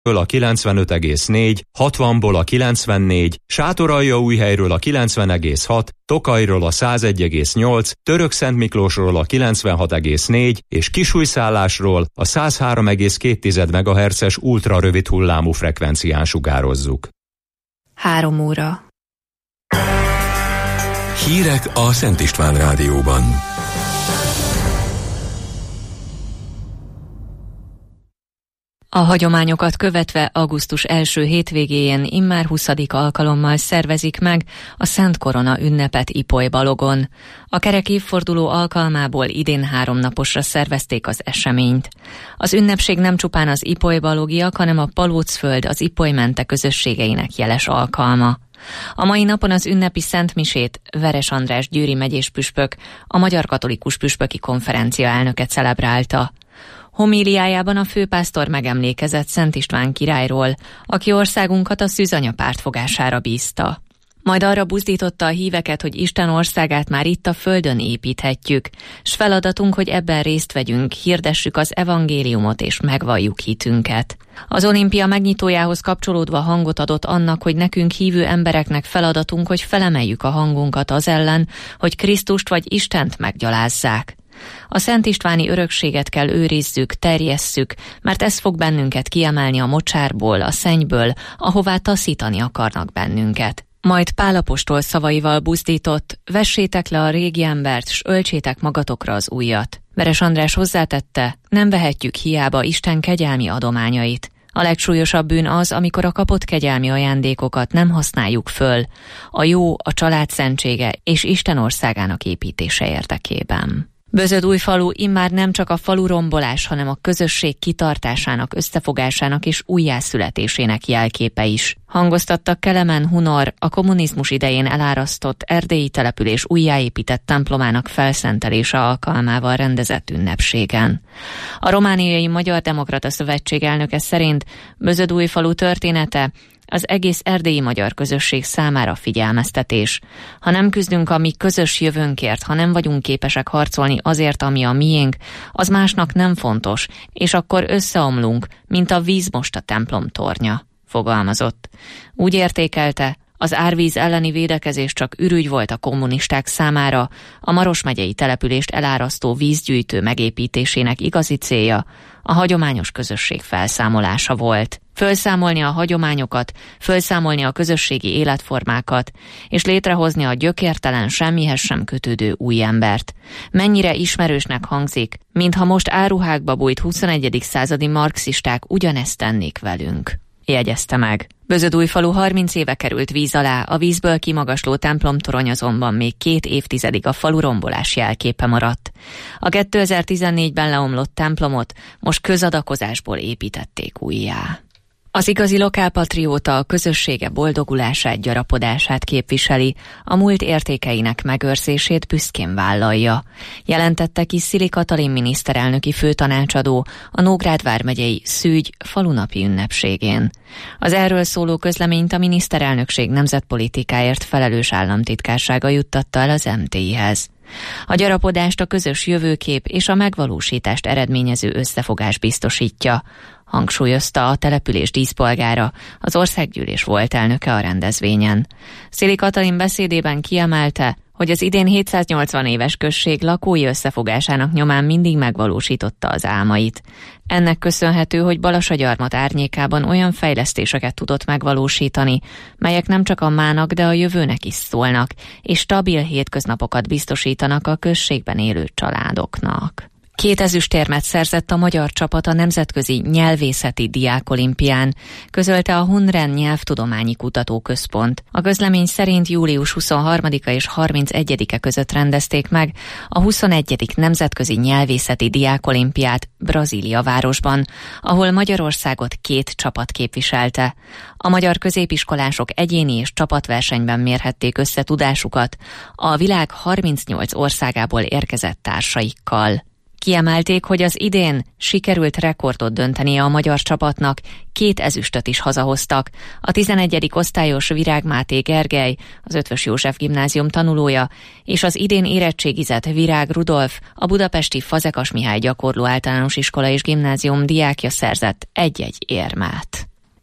a 95,4, 60-ból a 94, Sátoraljaújhelyről a 90,6, Tokajról a 101,8, Törökszentmiklósról a 96,4 és Kisújszállásról a 103,2 MHz-es ultrarövid hullámú frekvencián sugározzuk. 3 óra. Hírek a Szent István Rádióban. A hagyományokat követve augusztus első hétvégéjén immár 20. alkalommal szervezik meg a Szent Korona ünnepet Ipoly-Balogon. A kerek évforduló alkalmából idén 3 naposra szervezték az eseményt. Az ünnepség nem csupán az ipoly-balogiak, hanem a Palócföld, az Ipoly-mente közösségeinek jeles alkalma. A mai napon az ünnepi szentmisét Veres András győri megyés püspök, a Magyar Katolikus Püspöki Konferencia elnöke celebrálta. Homíliájában a főpásztor megemlékezett Szent István királyról, aki országunkat a szűzanya pártfogására bízta. Majd arra buzdította a híveket, hogy Isten országát már itt a földön építhetjük, s feladatunk, hogy ebben részt vegyünk, hirdessük az evangéliumot és megvalljuk hitünket. Az olimpia megnyitójához kapcsolódva hangot adott annak, hogy nekünk hívő embereknek feladatunk, hogy felemeljük a hangunkat az ellen, hogy Krisztust vagy Istent meggyalázzák. A Szent Istváni örökséget kell őrizzük, terjesszük, mert ez fog bennünket kiemelni a mocsárból, a szennyből, ahová taszítani akarnak bennünket. Majd Pál apostol szavaival buzdított, vessétek le a régi embert, s öltsétek magatokra az újat. Veres András hozzátette, nem vehetjük hiába Isten kegyelmi adományait. A legsúlyosabb bűn az, amikor a kapott kegyelmi ajándékokat nem használjuk föl, a jó, a család szentsége és Isten országának építése érdekében. Bözödújfalu immár nem csak a falurombolás, hanem a közösség kitartásának, összefogásának és újjászületésének jelképe is. Hangoztatta Kelemen Hunor, a kommunizmus idején elárasztott erdélyi település újjáépített templomának felszentelése alkalmával rendezett ünnepségen. A Romániai Magyar Demokrata Szövetség elnöke szerint Bözödújfalu története az egész erdélyi magyar közösség számára figyelmeztetés. Ha nem küzdünk a mi közös jövőnkért, ha nem vagyunk képesek harcolni azért, ami a miénk, az másnak nem fontos, és akkor összeomlunk, mint a víz most a templom tornya, fogalmazott. Úgy értékelte, az árvíz elleni védekezés csak ürügy volt a kommunisták számára, a Maros megyei települést elárasztó vízgyűjtő megépítésének igazi célja a hagyományos közösség felszámolása volt. Fölszámolni a hagyományokat, fölszámolni a közösségi életformákat, és létrehozni a gyökértelen, semmihez sem kötődő új embert. Mennyire ismerősnek hangzik, mintha most áruhákba bújt 21. századi marxisták ugyanezt tennék velünk, jegyezte meg. Bözödújfalu 30 éve került víz alá, a vízből kimagasló templomtorony azonban még 2 évtizedig a falu rombolás jelképe maradt. A 2014-ben leomlott templomot most közadakozásból építették újjá. Az igazi lokálpatrióta a közössége boldogulását, gyarapodását képviseli, a múlt értékeinek megőrzését büszkén vállalja, jelentette ki Szili Katalin miniszterelnöki főtanácsadó a Nógrád vármegyei Szűgy falunapi ünnepségén. Az erről szóló közleményt a miniszterelnökség nemzetpolitikáért felelős államtitkársága juttatta el az MTI-hez. A gyarapodást a közös jövőkép és a megvalósítást eredményező összefogás biztosítja, hangsúlyozta a település díszpolgára, az országgyűlés volt elnöke a rendezvényen. Szili Katalin beszédében kiemelte, hogy az idén 780 éves község lakói összefogásának nyomán mindig megvalósította az álmait. Ennek köszönhető, hogy Balassagyarmat árnyékában olyan fejlesztéseket tudott megvalósítani, melyek nem csak a mának, de a jövőnek is szólnak, és stabil hétköznapokat biztosítanak a községben élő családoknak. 2 ezüstérmet szerzett a magyar csapat a Nemzetközi Nyelvészeti Diákolimpián, közölte a Hunren Nyelvtudományi Kutatóközpont. A közlemény szerint július 23-a és 31-e között rendezték meg a 21. Nemzetközi Nyelvészeti Diákolimpiát Brazília városban, ahol Magyarországot 2 csapat képviselte. A magyar középiskolások egyéni és csapatversenyben mérhették össze tudásukat a világ 38 országából érkezett társaikkal. Kiemelték, hogy az idén sikerült rekordot döntenie a magyar csapatnak, 2 ezüstöt is hazahoztak. A 11. osztályos Virág Máté Gergely, az Eötvös József gimnázium tanulója, és az idén érettségizett Virág Rudolf, a budapesti Fazekas Mihály gyakorló általános iskola és gimnázium diákja szerzett 1-1 érmet.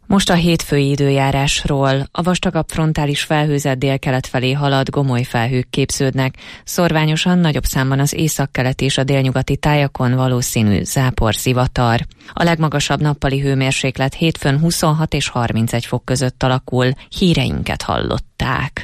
Most a hétfői időjárásról. A vastagabb frontális felhőzet délkelet felé halad, gomoly felhők képződnek. Szorványosan nagyobb számban az északkelet és a délnyugati tájakon valószínű záporzivatar. A legmagasabb nappali hőmérséklet hétfőn 26 és 31 fok között alakul. Híreinket hallották.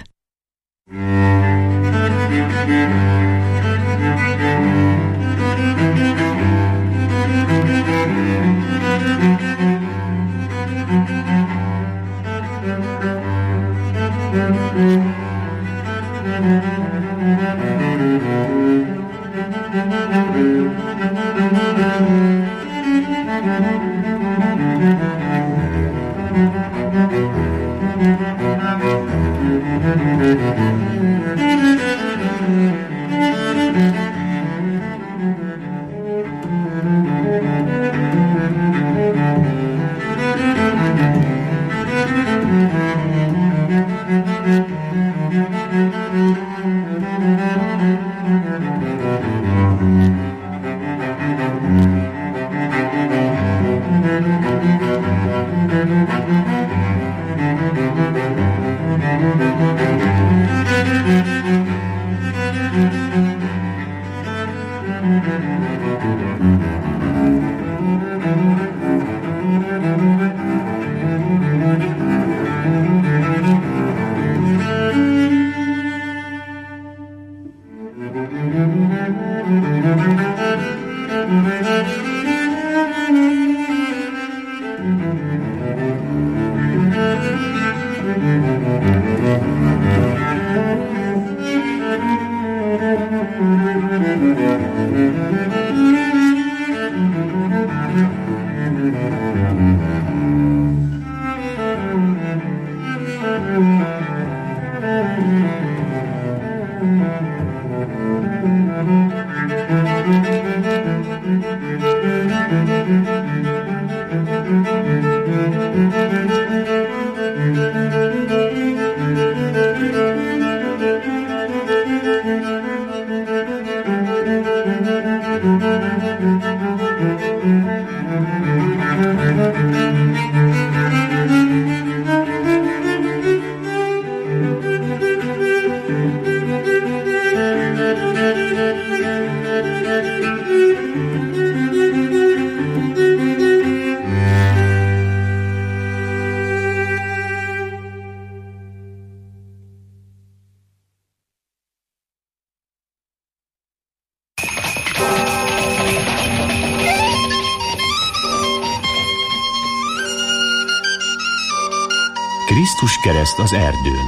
Krisztus kereszt az erdőn.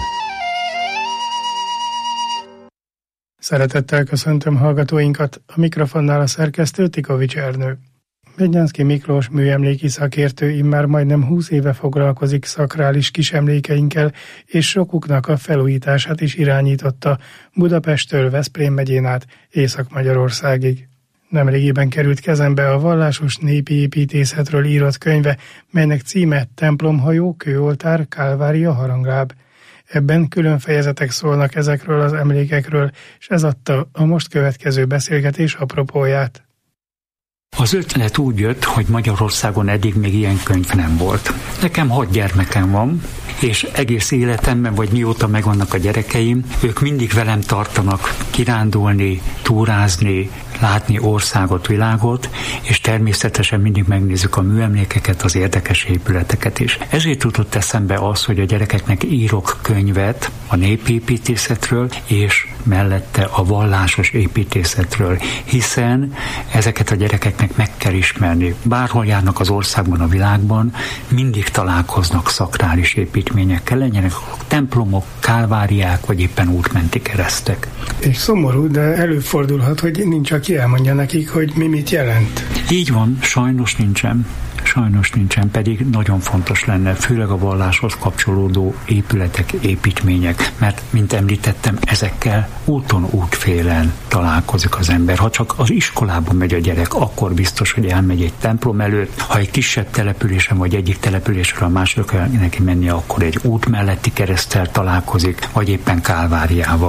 Szeretettel köszöntöm hallgatóinkat, a mikrofonnál a szerkesztő Tikovics Ernő. Mednyánszky Miklós műemléki szakértő immár majdnem 20 éve foglalkozik szakrális kisemlékeinkkel, és sokuknak a felújítását is irányította Budapesttől Veszprém megyén át Észak-Magyarországig. Nemrégiben került kezembe a vallásos népi építészetről írott könyve, melynek címe Templomhajó, kőoltár, Kálvária, harangláb. Ebben külön fejezetek szólnak ezekről az emlékekről, és ez adta a most következő beszélgetés apropóját. Az ötlet úgy jött, hogy Magyarországon eddig még ilyen könyv nem volt. Nekem 6 gyermekem van, és egész életemben, vagy mióta megvannak a gyerekeim, ők mindig velem tartanak kirándulni, túrázni, látni országot, világot, és természetesen mindig megnézzük a műemlékeket, az érdekes épületeket is. Ezért jutott eszembe az, hogy a gyerekeknek írok könyvet a népépítészetről, és mellette a vallásos építészetről, hiszen ezeket a gyerekeknek meg kell ismerni. Bárhol járnak az országban, a világban, mindig találkoznak szakrális építményekkel, legyenek templomok, kálváriák, vagy éppen útmenti keresztek. És szomorú, de előfordulhat, hogy nincs, aki elmondja nekik, hogy mi mit jelent. Így van, sajnos nincsen, pedig nagyon fontos lenne, főleg a valláshoz kapcsolódó épületek, építmények, mert, mint említettem, ezekkel úton útfélen találkozik az ember. Ha csak az iskolában megy a gyerek, akkor biztos, hogy elmegy egy templom előtt. Ha egy kisebb településen, vagy egyik településről a másikra kell neki mennie, akkor egy út melletti kereszttel találkozik, vagy éppen Kálváriával.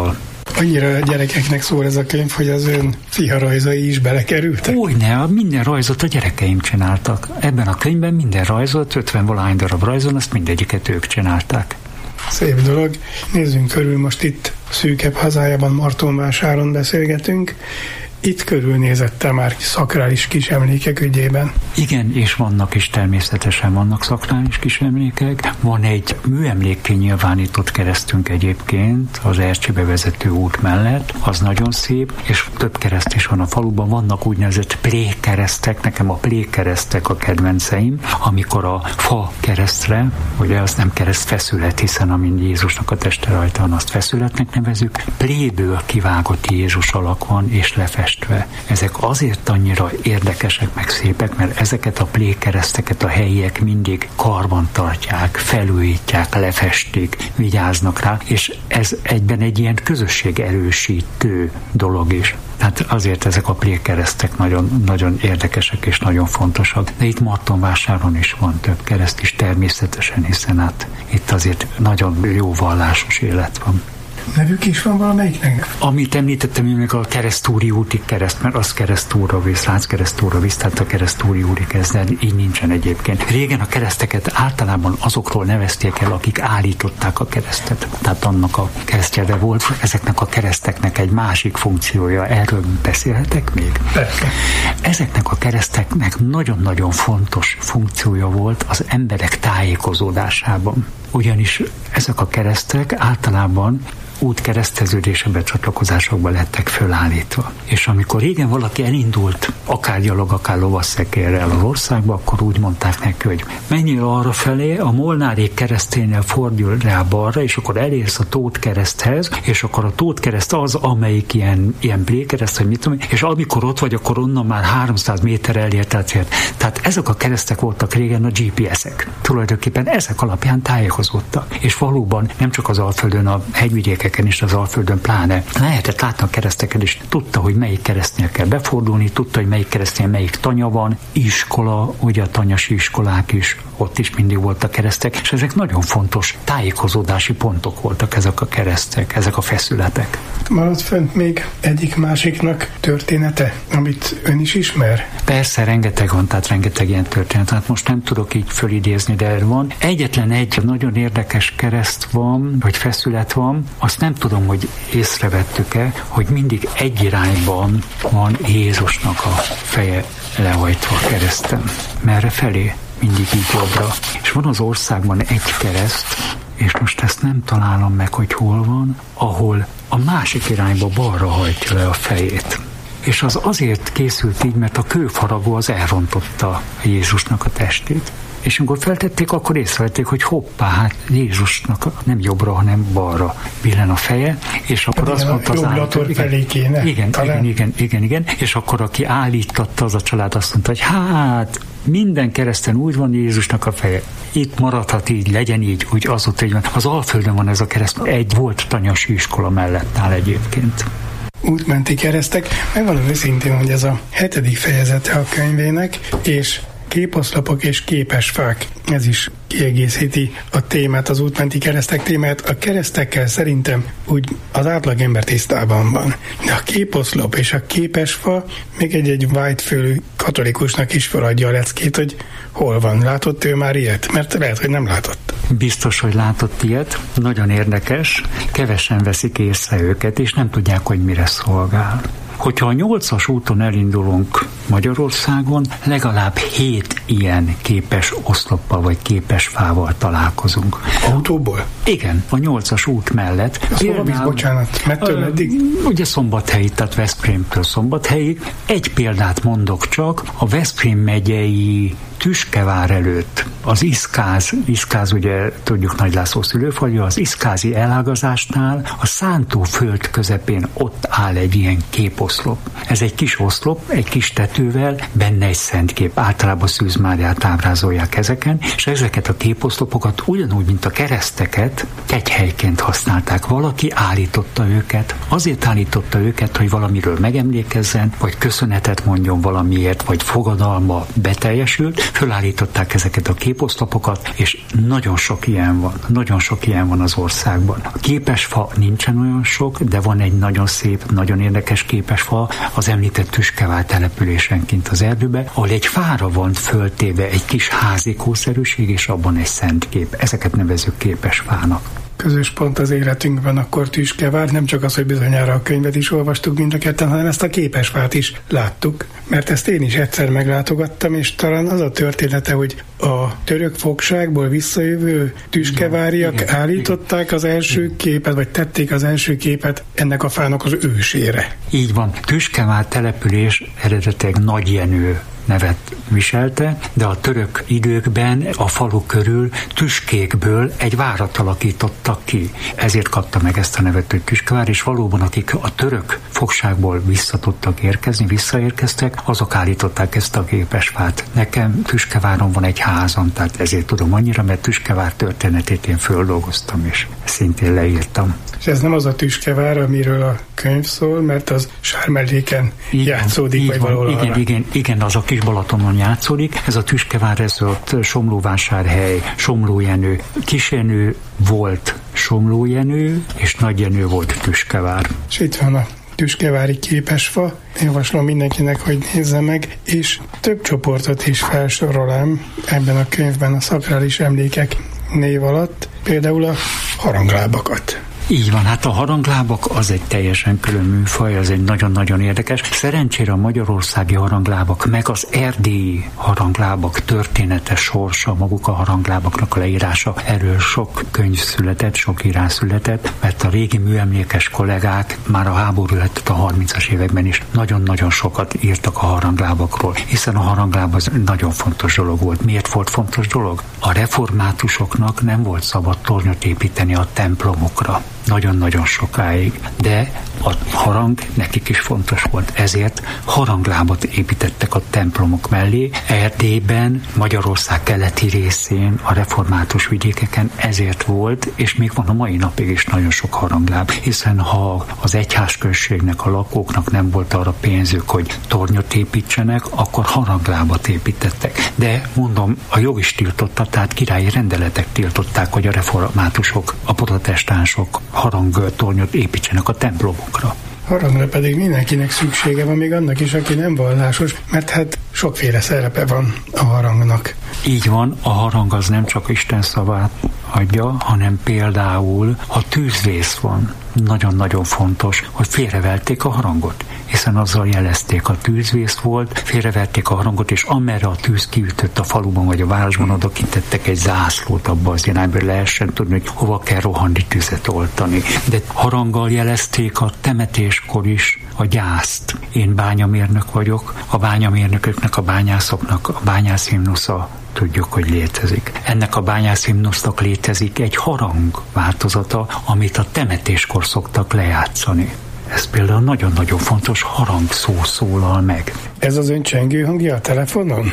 Annyira a gyerekeknek szól ez a könyv, hogy az ön fia rajzai is belekerültek? Újne, minden rajzot a gyerekeim csináltak. Ebben a könyvben minden rajzot, 50-valahány darab rajzon, azt mindegyiket ők csinálták. Szép dolog. Nézzünk körül, most itt szűkebb hazájában, Martonvásáron beszélgetünk. Itt körülnézette már szakrális kisemlékek ügyében. Igen, és vannak is, természetesen vannak szakrális kisemlékek. Van egy műemlékké nyilvánított keresztünk egyébként az Ercsibe vezető út mellett, az nagyon szép, és több kereszt is van a faluban. Vannak úgynevezett plékeresztek, nekem a plékeresztek a kedvenceim, amikor a fa keresztre, ugye az nem keresztfeszület, hiszen amin Jézusnak a teste rajta van, azt feszületnek nevezzük, pléből kivágott Jézus alak van, és lefestve. Ezek azért annyira érdekesek meg szépek, mert ezeket a plékereszteket a helyiek mindig karban tartják, felújítják, lefestik, vigyáznak rá, és ez egyben egy ilyen közösség erősítő dolog is. Tehát azért ezek a plékeresztek nagyon, nagyon érdekesek és nagyon fontosak. De itt Martonvásáron is van több kereszt is természetesen, hiszen hát itt azért nagyon jó vallásos élet van. Nevük is van valamelyiknek? Amit említettem, még a Keresztúri úti kereszt, mert az Keresztúra visz, Ráckeresztúra visz, tehát a Keresztúri úri kereszt, de így nincsen egyébként. Régen a kereszteket általában azokról nevezték el, akik állították a keresztet. Tehát annak a keresztje, de volt ezeknek a kereszteknek egy másik funkciója. Erről beszélhetek még? Persze. Ezeknek a kereszteknek nagyon-nagyon fontos funkciója volt az emberek tájékozódásában. Ugyanis ezek a keresztek általában útkereszteződésbe, becsatlakozásokba lettek fölállítva. És amikor régen valaki elindult, akár gyalog, akár lovasszekérrel az országba, akkor úgy mondták neki, hogy menjél arra felé, a Molnárék kereszténél fordul rá balra, és akkor elérsz a Tóth kereszthez, és akkor a Tóth kereszt az, amelyik ilyen plékereszt, vagy mit tudom, és amikor ott vagy, akkor onnan már 300 méterre elérte a célt. Tehát ezek a keresztek voltak régen a GPS-ek. Tulajdonképpen ezek alapján tájékozódtak. És valóban nem csak az Alföldön, a hegyvidéken és az Alföldön pláne lehetett látni a kereszteket, és tudta, hogy melyik keresztnél kell befordulni, tudta, hogy melyik keresztnél melyik tanya van, iskola, ugye a tanyasi iskolák is, ott is mindig voltak keresztek, és ezek nagyon fontos tájékozódási pontok voltak ezek a keresztek, ezek a feszületek. Maradt fönt még egyik-másiknak története, amit ön is ismer? Persze, rengeteg van, tehát rengeteg ilyen történet. Hát most nem tudok így fölidézni, de van. Egyetlen egy nagyon érdekes kereszt van, vagy feszület van, azt nem tudom, hogy észrevettük-e, hogy mindig egy irányban van Jézusnak a feje lehajtva a kereszten. Merre felé? Mindig így jobbra. És van az országban egy kereszt, és most ezt nem találom meg, hogy hol van, ahol a másik irányba balra hajtja le a fejét. És az azért készült így, mert a kőfaragó az elrontotta Jézusnak a testét. És amikor feltették, akkor észrevették, hogy hoppá, hát Jézusnak nem jobbra, hanem balra billen a feje, és akkor azt mondta az állat, felé kéne. Igen. És akkor aki állította, az a család azt mondta, hogy hát minden kereszten úgy van Jézusnak a feje. Itt maradhat így, legyen így, úgy azóta így van. Az Alföldön van ez a kereszt, egy volt tanyasi iskola mellett áll egyébként. Útmenti keresztek, megvalom őszintén, hogy ez a 7. fejezete a könyvének, és képoszlopok és képesfák. Ez is kiegészíti a témát, az útmenti keresztek témát. A keresztekkel szerintem úgy az átlagember tisztában van. De a képoszlop és a képesfa még egy vágyfölű katolikusnak is feladja a leckét, hogy hol van. Látott ő már ilyet? Mert lehet, hogy nem látott. Biztos, hogy látott ilyet. Nagyon érdekes. Kevesen veszik észre őket, és nem tudják, hogy mire szolgál. Hogyha a 8-as úton elindulunk Magyarországon, legalább 7 ilyen képes oszloppal vagy képes fával találkozunk. Autóból? Igen, a 8-as út mellett. Bocsánat, mettől meddig? Ugye Szombathely, tehát Veszprémtől Szombathelyig. Egy példát mondok csak, a Veszprém megyei Tüskevár előtt az Iszkáz ugye tudjuk Nagy László szülőfaluja, az iszkázi elágazásnál a szántóföld közepén ott áll egy ilyen képoszlop. Ez egy kis oszlop, egy kis tető, festővel, benne egy szentkép, általában Szűz Máriát ábrázolják ezeken, és ezeket a képoszlopokat ugyanúgy, mint a kereszteket kegyhelyként használták. Valaki állította őket, azért állította őket, hogy valamiről megemlékezzen, vagy köszönetet mondjon valamiért, vagy fogadalma beteljesült, fölállították ezeket a képoszlopokat, és nagyon sok ilyen van az országban. A képesfa nincsen olyan sok, de van egy nagyon szép, nagyon érdekes képesfa az említett Tüskevár településen kint az erdőbe, ahol egy fára van föltéve egy kis házikószerűség, és abban egy szent kép. Ezeket nevezzük képesfának. Közös pont az életünkben akkor Tüskevár, nem csak az, hogy bizonyára a könyvet is olvastuk mind a ketten, hanem ezt a képesfát is láttuk, mert ezt én is egyszer meglátogattam, és talán az a története, hogy a török fogságból visszajövő tüskeváriak állították az első képet, vagy tették az első képet ennek a fának az ősére. Így van. Tüskevár település eredetileg Nagy Jenő nevet viselte, de a török időkben a falu körül tüskékből egy várat alakítottak ki. Ezért kapta meg ezt a nevet, hogy Tüskevár, és valóban akik a török fogságból visszaérkeztek, azok állították ezt a képesfát. Nekem Tüskeváron van egy házam, tehát ezért tudom annyira, mert Tüskevár történetét én földolgoztam, és szintén leírtam. És ez nem az a Tüskevár, amiről a könyv szól, mert az Sármelléken játszódik, vagy valahol. Igen, az a Kis Balatonon játszódik. Ez a Tüskevár, ez ott Somlóvásárhely, Somlójenő. Kisjenő volt Somlójenő, és Nagyjenő volt Tüskevár. És itt van a tüskevári képesfa. Javaslom mindenkinek, hogy nézze meg, és több csoportot is felsorolám ebben a könyvben a szakrális emlékek név alatt, például a haranglábakat. Így van, hát a haranglábak az egy teljesen külön műfaj, az egy nagyon-nagyon érdekes. Szerencsére a magyarországi haranglábak, meg az erdélyi haranglábak történetes sorsa, maguk a haranglábaknak a leírása, erről sok könyv született, sok írás született, mert a régi műemlékes kollégák már a háború előtt a 30-as években is nagyon-nagyon sokat írtak a haranglábakról, hiszen a harangláb az nagyon fontos dolog volt. Miért volt fontos dolog? A reformátusoknak nem volt szabad tornyot építeni a templomokra. Nagyon-nagyon sokáig, de a harang nekik is fontos volt, ezért haranglábat építettek a templomok mellé. Erdélyben, Magyarország keleti részén, a református vidékeken ezért volt, és még van a mai napig is nagyon sok harangláb, hiszen ha az egyházközségnek, a lakóknak nem volt arra pénzük, hogy tornyot építsenek, akkor haranglábat építettek. De mondom, a jog is tiltotta, tehát királyi rendeletek tiltották, hogy a reformátusok, a protestánsok harangtornyot építsenek a templomokra. Harangra pedig mindenkinek szüksége van, még annak is, aki nem vallásos, mert hát sokféle szerepe van a harangnak. Így van, a harang az nem csak Isten szavát adja, hanem például, ha tűzvész van, nagyon-nagyon fontos, hogy félreverték a harangot, hiszen azzal jelezték, a tűzvész volt, félreverték a harangot, és amerre a tűz kiütött a faluban vagy a városban, oda kitettek egy zászlót abba az irányba, lehessen tudni, hogy hova kell rohanni, tüzet oltani. De haranggal jelezték a temetéskor is a gyászt. Én bányamérnök vagyok, a bányamérnököknek, a bányászoknak a bányászhimnusza tudjuk, hogy létezik. Ennek a bányászhimnusznak létezik egy harang változata, amit a temetéskor szoktak lejátszani. Ez például nagyon-nagyon fontos, harangszó szólal meg. Ez az ön csengő hangja a telefonon?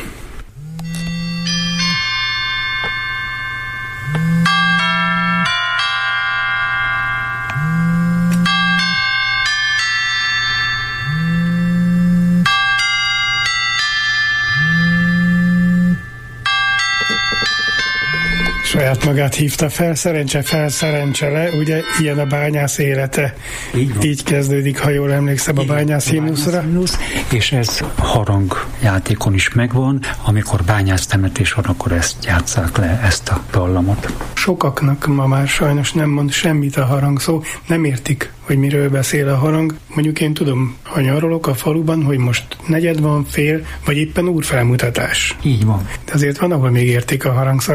Saját magát hívta fel, szerencse le, ugye ilyen a bányász élete. Így kezdődik, ha jól emlékszem, a bányász himnuszra. És ez harangjátékon is megvan, amikor bányász temetés van, akkor ezt játsszák le, ezt a dallamot. Sokaknak ma már sajnos nem mond semmit a harangszó, nem értik, hogy miről beszél a harang. Mondjuk én tudom, ha nyarolok a faluban, hogy most negyed van, fél, vagy éppen úrfelmutatás. Így van. De azért van, ahol még értik a harangszavát.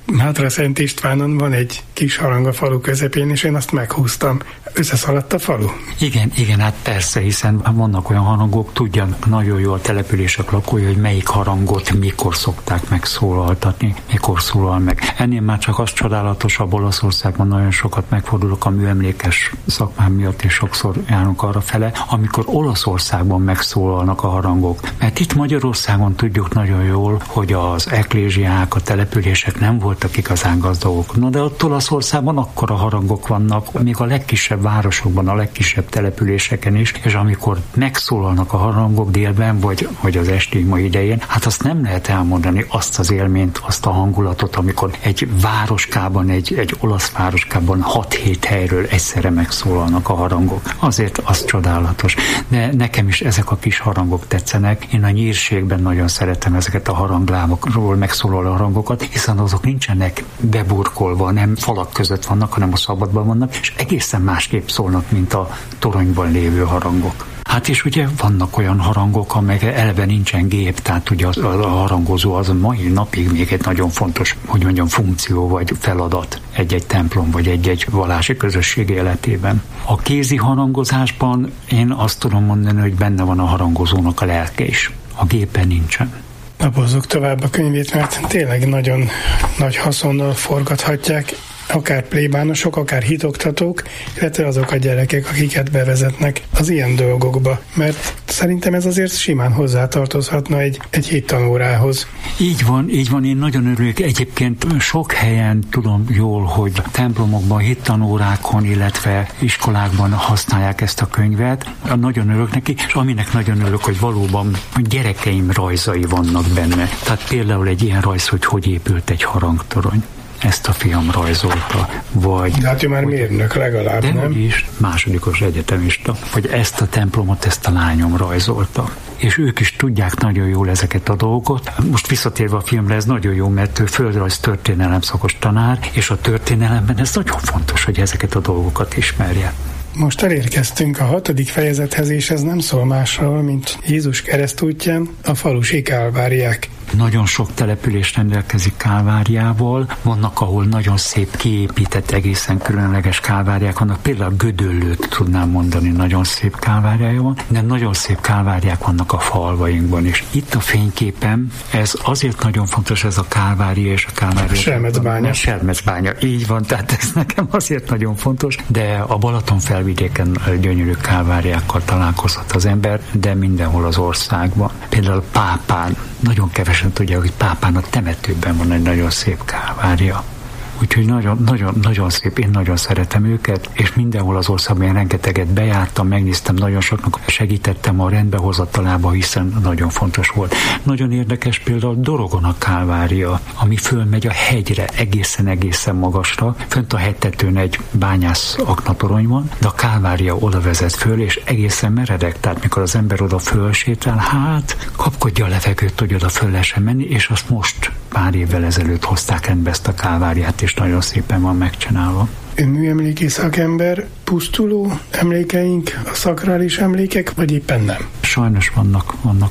Mátra Szent Istvánon van egy kis harang a falu közepén, és én azt meghúztam. Összeszaladt a falu? Igen, hát persze, hiszen vannak olyan harangok, tudják nagyon jól a települések lakói, hogy melyik harangot mikor szokták megszólaltatni, mikor szólal meg. Ennél már csak az csodálatosabb, Olaszországban nagyon sokat megfordulok a műemlékes szakmám miatt, és sokszor járunk arra fele, amikor Olaszországban megszólalnak a harangok. Mert itt Magyarországon tudjuk nagyon jól, hogy az eklésiák, a települések nem voltak igazán gazdagok. No, de ott Olaszországban akkora harangok vannak, még a legkisebb városokban, a legkisebb településeken is, és amikor megszólalnak a harangok délben, vagy az estéma idején, hát azt nem lehet elmondani, azt az élményt, azt a hangulatot, amikor egy városkában, egy olasz városkában 6-7 helyről egyszerre megszólalnak a harangok. Azért az csodálatos. De nekem is ezek a kis harangok tetszenek. Én a nyírségben nagyon szeretem ezeket a haranglábakról megszólaló harangokat, hiszen azok nincsenek beburkolva, nem falak között vannak, hanem a szabadban vannak, és egészen másképp szólnak, mint a toronyban lévő harangok. Hát és ugye vannak olyan harangok, amelyek eleve nincsen gép, tehát ugye a harangozó az a mai napig még egy nagyon fontos, hogy mondjam, funkció vagy feladat egy-egy templom vagy egy-egy vallási közösség életében. A kézi harangozásban én azt tudom mondani, hogy benne van a harangozónak a lelke is. A gépen nincsen. Lapozzuk tovább a könyvét, mert tényleg nagyon nagy haszonnal forgathatják akár plébánosok, akár hitoktatók, illetve azok a gyerekek, akiket bevezetnek az ilyen dolgokba. Mert szerintem ez azért simán hozzátartozhatna egy hittanórához. Így van, én nagyon örülök. Egyébként sok helyen tudom jól, hogy templomokban, hittanórákon, illetve iskolákban használják ezt a könyvet. Nagyon örülök neki, és aminek nagyon örülök, hogy valóban gyerekeim rajzai vannak benne. Tehát például egy ilyen rajz, hogy épült egy harangtorony. Ezt a fiam rajzolta, vagy... De hát ő már mérnök legalább, de nem? Is, másodikos egyetemista, vagy ezt a templomot, ezt a lányom rajzolta. És ők is tudják nagyon jól ezeket a dolgokat. Most visszatérve a filmre, ez nagyon jó, mert ő földrajz történelem szakos tanár, és a történelemben ez nagyon fontos, hogy ezeket a dolgokat ismerje. Most elérkeztünk a 6. fejezethez, és ez nem szól másról, mint Jézus keresztútján a falusi kálváriák. Nagyon sok település rendelkezik kálváriával, vannak, ahol nagyon szép kiépített, egészen különleges kálváriák vannak, például Gödöllőt tudnám mondani, nagyon szép kálváriája van, de nagyon szép kálváriák vannak a falvainkban is. Itt a fényképen ez azért nagyon fontos, ez a kálvária és a kálvária. Selmecbánya, így van, tehát ez nekem azért nagyon fontos, de a Balaton felvidéken gyönyörű kálváriákkal találkozhat az ember, de mindenhol az országban. Például Pápán, nagyon kevesen tudják, hogy Pápának temetőben van egy nagyon szép kálvária. Úgyhogy nagyon szép, én nagyon szeretem őket, és mindenhol az országban én rengeteget bejártam, megnéztem, nagyon soknak segítettem a rendbehozatalába, hiszen nagyon fontos volt. Nagyon érdekes például Dorogon a kálvária, ami fölmegy a hegyre, egészen magasra. Fönt a hegytetőn egy bányász aknatorony van, de a kálvária oda vezet föl, és egészen meredek, tehát mikor az ember oda fölsétál, hát kapkodja a levegőt, hogy oda föl lehessen menni, és azt most pár évvel ezelőtt hozták rendbe ezt a kálváriát, és nagyon szépen van megcsinálva. Ön műemléki szakember, pusztuló emlékeink, a szakrális emlékek, vagy éppen nem? Sajnos vannak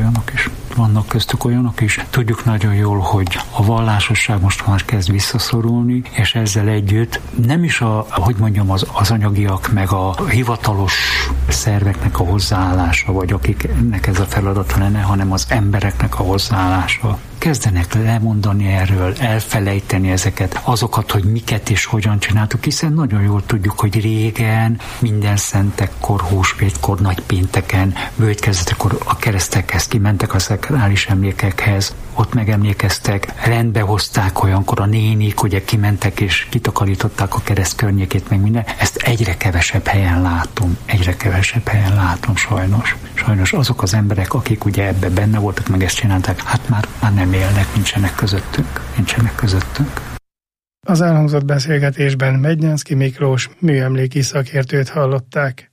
köztük olyanok is. Tudjuk nagyon jól, hogy a vallásosság most már kezd visszaszorulni, és ezzel együtt nem is az anyagiak, meg a hivatalos szerveknek a hozzáállása, vagy akiknek ez a feladata lenne, hanem az embereknek a hozzáállása. Kezdenek lemondani erről, elfelejteni ezeket, azokat, hogy miket és hogyan csináltuk, hiszen nagyon jól tudjuk, hogy régen, minden szentekkor, húsvétkor, nagypénteken, bőjtkezetekor a keresztekhez kimentek a szakrális emlékekhez, ott megemlékeztek, rendbe hozták olyankor a nénik, ugye kimentek és kitakarították a kereszt környékét, meg minden. Ezt egyre kevesebb helyen látom sajnos. Sajnos azok az emberek, akik ugye ebbe benne voltak, meg ezt csinálták, hát már nem élnek, nincsenek közöttünk. Az elhangzott beszélgetésben Mednyánszky Miklós műemléki szakértőt hallották.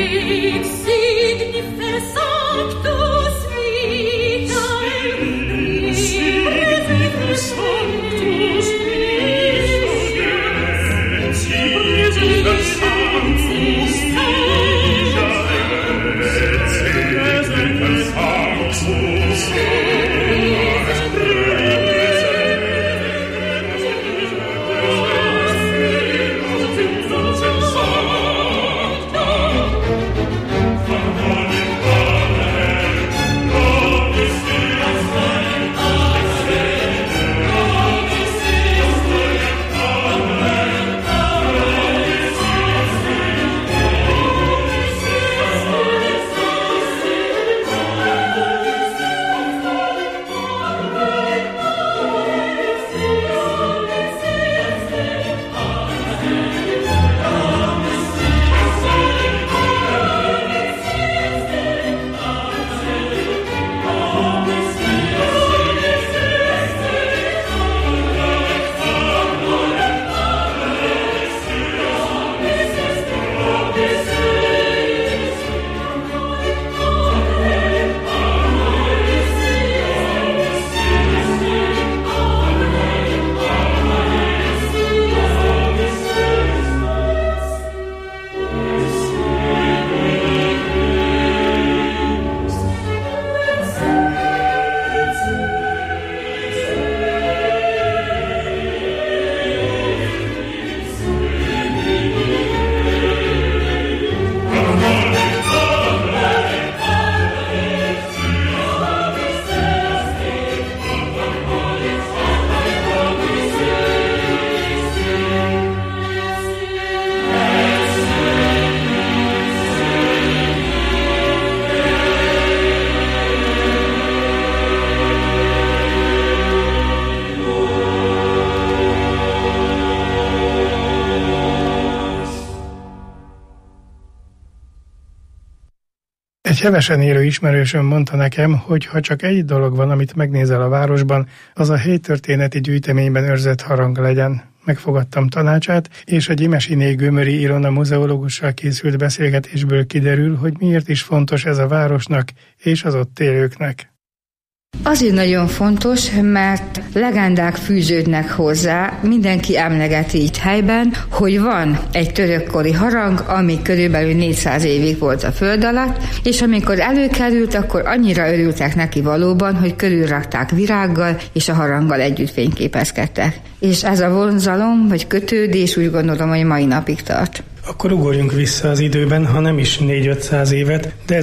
Egy hevesen élő ismerősöm mondta nekem, hogy ha csak egy dolog van, amit megnézel a városban, az a helytörténeti gyűjteményben őrzött harang legyen. Megfogadtam tanácsát, és a Gyimesiné Gömöri Ilona muzeológussal készült beszélgetésből kiderül, hogy miért is fontos ez a városnak és az ott élőknek. Azért nagyon fontos, mert legendák fűződnek hozzá, mindenki emlegeti itt helyben, hogy van egy törökkori harang, ami körülbelül 400 évig volt a föld alatt, és amikor előkerült, akkor annyira örültek neki valóban, hogy körülrakták virággal, és a haranggal együtt fényképezkedtek. És ez a vonzalom, vagy kötődés úgy gondolom, hogy mai napig tart. Akkor ugorjunk vissza az időben, ha nem is 400-500 évet, de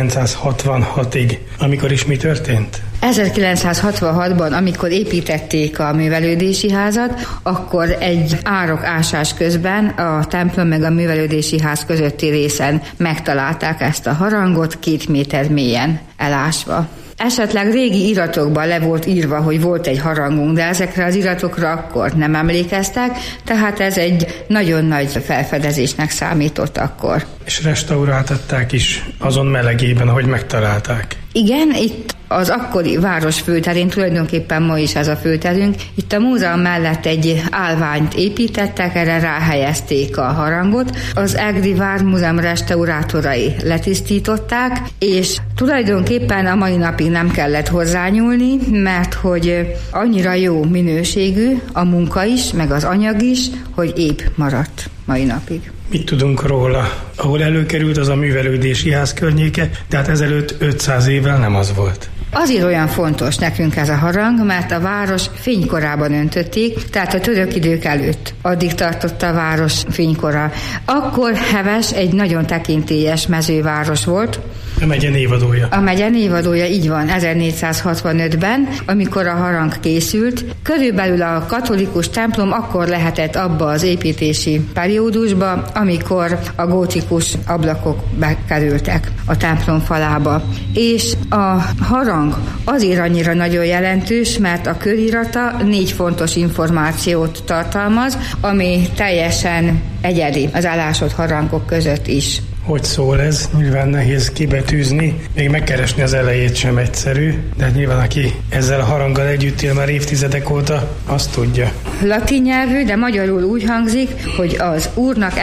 1966-ig. Amikor is mi történt? 1966-ban, amikor építették a művelődési házat, akkor egy árokásás közben a templom meg a művelődési ház közötti részen megtalálták ezt a harangot 2 méter mélyen elásva. Esetleg régi iratokban le volt írva, hogy volt egy harangunk, de ezekre az iratokra akkor nem emlékeztek, tehát ez egy nagyon nagy felfedezésnek számított akkor. És restauráltatták is azon melegében, ahogy megtalálták. Igen, itt az akkori város főterén, tulajdonképpen ma is ez a főterünk, itt a múzeum mellett egy állványt építettek, erre ráhelyezték a harangot. Az Egri Vármúzeum restaurátorai letisztították, és tulajdonképpen a mai napig nem kellett hozzányúlni, mert hogy annyira jó minőségű a munka is, meg az anyag is, hogy épp maradt mai napig. Mit tudunk róla? Ahol előkerült, az a művelődési ház környéke, de hát ezelőtt 500 évvel nem az volt. Azért olyan fontos nekünk ez a harang, mert a város fénykorában öntötték, tehát a török idők előtt. Addig tartott a város fénykora. Akkor Heves egy nagyon tekintélyes mezőváros volt. A megye névadója. A megye névadója, így van, 1465-ben, amikor a harang készült. Körülbelül a katolikus templom akkor lehetett abba az építési periódusba, amikor a gótikus ablakok bekerültek a templom falába. És a harang azért annyira nagyon jelentős, mert a körírata 4 fontos információt tartalmaz, ami teljesen egyedi az elásott harangok között is. Hogy szól ez? Nyilván nehéz kibetűzni, még megkeresni az elejét sem egyszerű, de nyilván aki ezzel a haranggal együtt él már évtizedek óta, azt tudja. Latin nyelvű, de magyarul úgy hangzik, hogy az Úrnak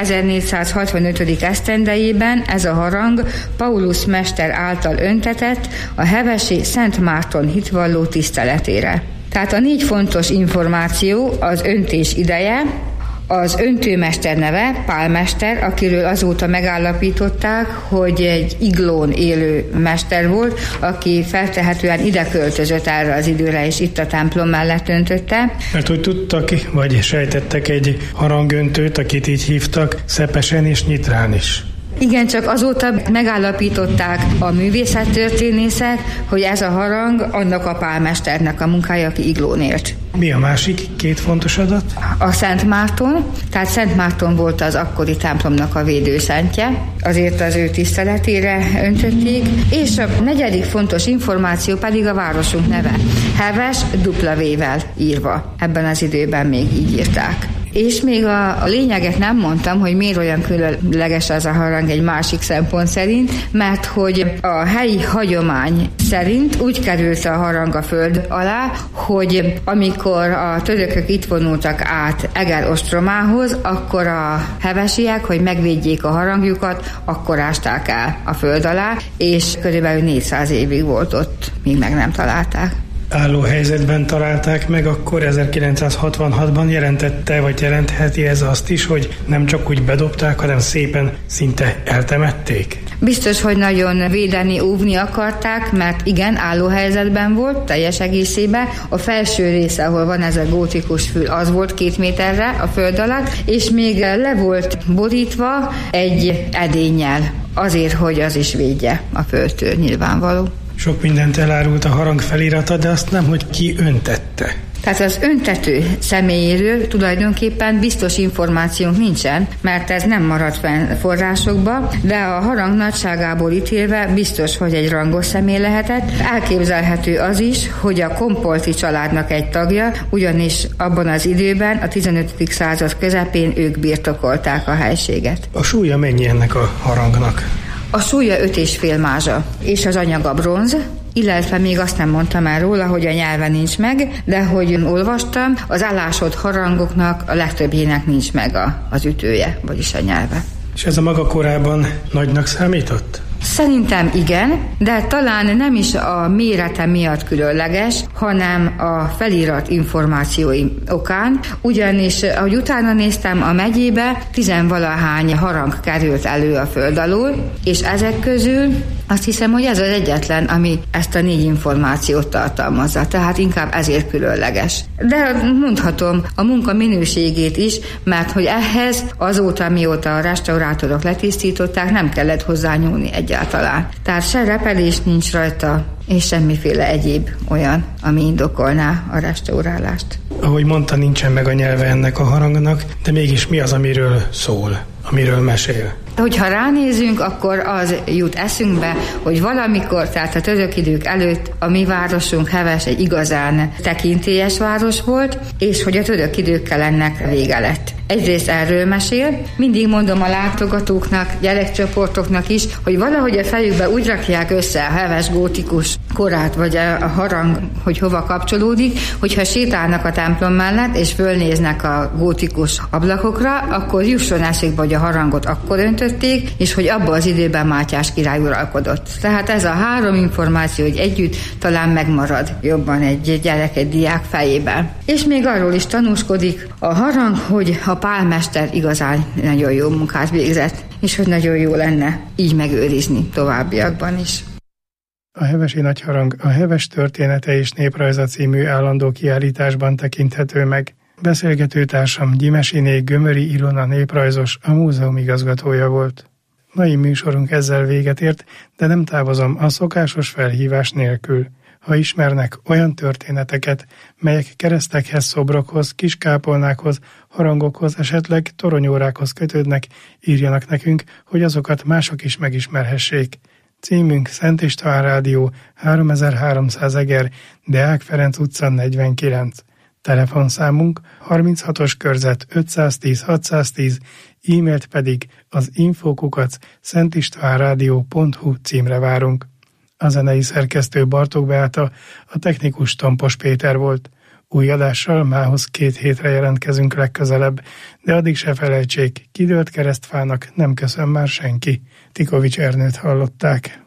1465. esztendejében ez a harang Paulus mester által öntetett a hevesi Szent Márton hitvalló tiszteletére. Tehát a 4 fontos információ: az öntés ideje, az öntőmester neve, Pál mester, akiről azóta megállapították, hogy egy iglón élő mester volt, aki feltehetően ide költözött erre az időre, és itt a templom mellett öntötte. Mert hogy tudtak, vagy sejtettek egy harangöntőt, akit így hívtak, Szepesen és Nyitrán is. Igen, csak azóta megállapították a művészettörténészek, hogy ez a harang annak a pálmesternek a munkája, aki iglón élt. Mi a másik 2 fontos adat? A Szent Márton, tehát Szent Márton volt az akkori templomnak a védőszentje, azért az ő tiszteletére öntötték, és a 4. fontos információ pedig a városunk neve. Heves W-vel írva. Ebben az időben még így írták. És még a lényeget nem mondtam, hogy miért olyan különleges az a harang egy másik szempont szerint, mert hogy a helyi hagyomány szerint úgy került a harang a föld alá, hogy amikor a törökök itt vonultak át Eger ostromához, akkor a hevesiek, hogy megvédjék a harangjukat, akkor ásták el a föld alá, és körülbelül 400 évig volt ott, míg meg nem találták. Álló helyzetben találták meg, akkor 1966-ban jelentheti ez azt is, hogy nem csak úgy bedobták, hanem szépen szinte eltemették? Biztos, hogy nagyon védeni, óvni akarták, mert igen, álló helyzetben volt, teljes egészében. A felső része, ahol van ez a gótikus fül, az volt 2 méterre a föld alatt, és még le volt borítva egy edénnyel, azért, hogy az is védje a földtől, nyilvánvaló. Sok mindent elárult a harang felirata, de azt nem, hogy ki öntette. Tehát az öntető személyéről tulajdonképpen biztos információnk nincsen, mert ez nem maradt fenn forrásokba, de a harang nagyságából ítélve biztos, hogy egy rangos személy lehetett. Elképzelhető az is, hogy a Kompolti családnak egy tagja, ugyanis abban az időben, a 15. század közepén ők birtokolták a helységet. A súlya mennyi ennek a harangnak? A súlya 5,5 mázsa, és az anyaga bronz, illetve még azt nem mondtam el róla, hogy a nyelve nincs meg, de hogy olvastam, az elásott harangoknak a legtöbbjének nincs meg az ütője, vagyis a nyelve. És ez a maga korában nagynak számított? Szerintem igen, de talán nem is a mérete miatt különleges, hanem a felirat információi okán, ugyanis ahogy utána néztem, a megyébe 10-valahány harang került elő a föld alól, és ezek közül azt hiszem, hogy ez az egyetlen, ami ezt a 4 információt tartalmazza, tehát inkább ezért különleges. De mondhatom a munka minőségét is, mert hogy ehhez azóta, mióta a restaurátorok letisztították, nem kellett hozzányúlni egyáltalán. Tehát se repedés nincs rajta, és semmiféle egyéb olyan, ami indokolná a restaurálást. Ahogy mondta, nincsen meg a nyelve ennek a harangnak, de mégis mi az, amiről szól, amiről mesél? Hogyha ránézünk, akkor az jut eszünkbe, hogy valamikor, tehát a török idők előtt a mi városunk, Heves, egy igazán tekintélyes város volt, és hogy a török időkkel ennek vége lett. Egyrészt erről mesél, mindig mondom a látogatóknak, gyerekcsoportoknak is, hogy valahogy a fejükbe úgy rakják össze a heves gótikus korát, vagy a harang, hogy hova kapcsolódik, hogyha sétálnak a templom mellett, és fölnéznek a gótikus ablakokra, akkor jusson eszükbe, hogy a harangot akkor öntötték, és hogy abban az időben Mátyás király uralkodott. Tehát ez a 3 információ, hogy együtt talán megmarad jobban egy gyerek, egy diák fejében. És még arról is tanúskodik a harang, hogy a pálmester igazán nagyon jó munkát végzett, és hogy nagyon jó lenne így megőrizni továbbiakban is. A hevesi nagyharang a Heves története és néprajza című állandó kiállításban tekinthető meg. Beszélgetőtársam Gyimesiné Gömöri Ilona néprajzos, a múzeum igazgatója volt. Mai műsorunk ezzel véget ért, de nem távozom a szokásos felhívás nélkül. Ha ismernek olyan történeteket, melyek keresztekhez, szobrokhoz, kiskápolnákhoz, harangokhoz, esetleg toronyórákhoz kötődnek, írjanak nekünk, hogy azokat mások is megismerhessék. Címünk Szent István Rádió, 3300 Eger, Deák Ferenc utca 49. Telefonszámunk 36-os körzet 510 610, e-mailt pedig az info@szentistvánradio.hu címre várunk. A zenei szerkesztő Bartók Beáta, a technikus Tompos Péter volt. Új adással mához 2 hétre jelentkezünk legközelebb, de addig se felejtsék, kidőlt keresztfának nem köszön már senki. Tikovics Ernőt hallották.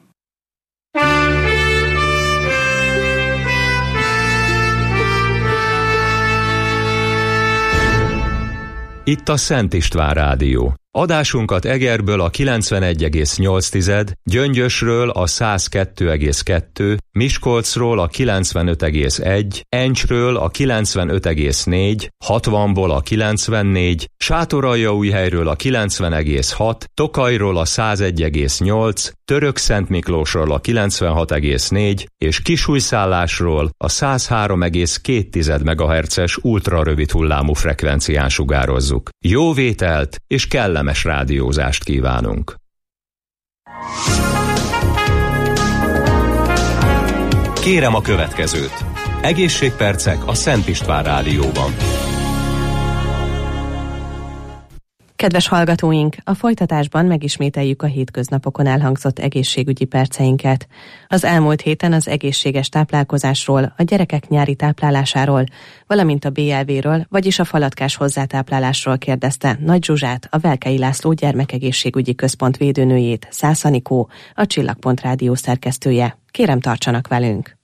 Itt a Szent István Rádió. Adásunkat Egerből a 91,8, Gyöngyösről a 102,2, Miskolcról a 95,1, Encsről a 95,4, 60-ból a 94, Sátoraljaújhelyről a 90,6, Tokajról a 101,8, Törökszentmiklósról a 96,4 és Kisújszállásról a 103,2 MHz-es ultrarövid hullámú frekvencián sugározzuk. Jó vételt és kellemes rádiózást kívánunk! Kérem a következőt. Egészségpercek a Szent István Rádióban. Kedves hallgatóink, a folytatásban megismételjük a hétköznapokon elhangzott egészségügyi perceinket. Az elmúlt héten az egészséges táplálkozásról, a gyerekek nyári táplálásáról, valamint a BLV-ről, vagyis a falatkás hozzátáplálásról kérdezte Nagy Zsuzsát, a Velkei László Gyermekegészségügyi Központ védőnőjét, Szász Anikó, a Csillagpont Rádió szerkesztője. Kérem, tartsanak velünk!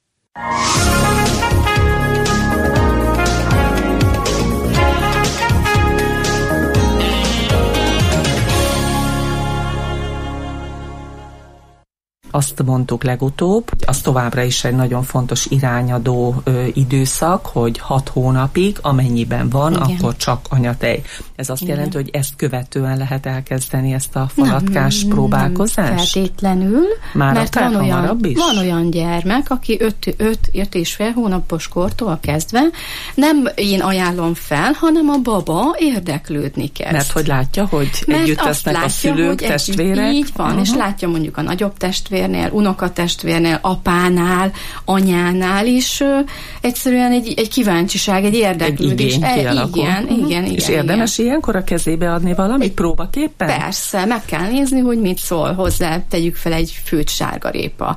Azt mondtuk legutóbb, hogy az továbbra is egy nagyon fontos irányadó időszak, hogy 6 hónapig, amennyiben van, igen, akkor csak anyatej. Ez azt jelenti, hogy ezt követően lehet elkezdeni ezt a falatkás próbálkozást? Nem feltétlenül, már mert van olyan gyermek, aki 5 és fél hónapos kortól kezdve nem én ajánlom fel, hanem a baba érdeklődni kezd. Mert hogy látja, hogy együtt lesznek a szülők, testvérek. Így van, és látja mondjuk a nagyobb testvérnél, unokatestvérnél, apánál, anyánál is egyszerűen egy kíváncsiság, egy érdeklődés. Igen. És érdemes ilyenkor a kezébe adni valamit próbaképpen? Persze, meg kell nézni, hogy mit szól hozzá, tegyük fel egy főtt sárgarépa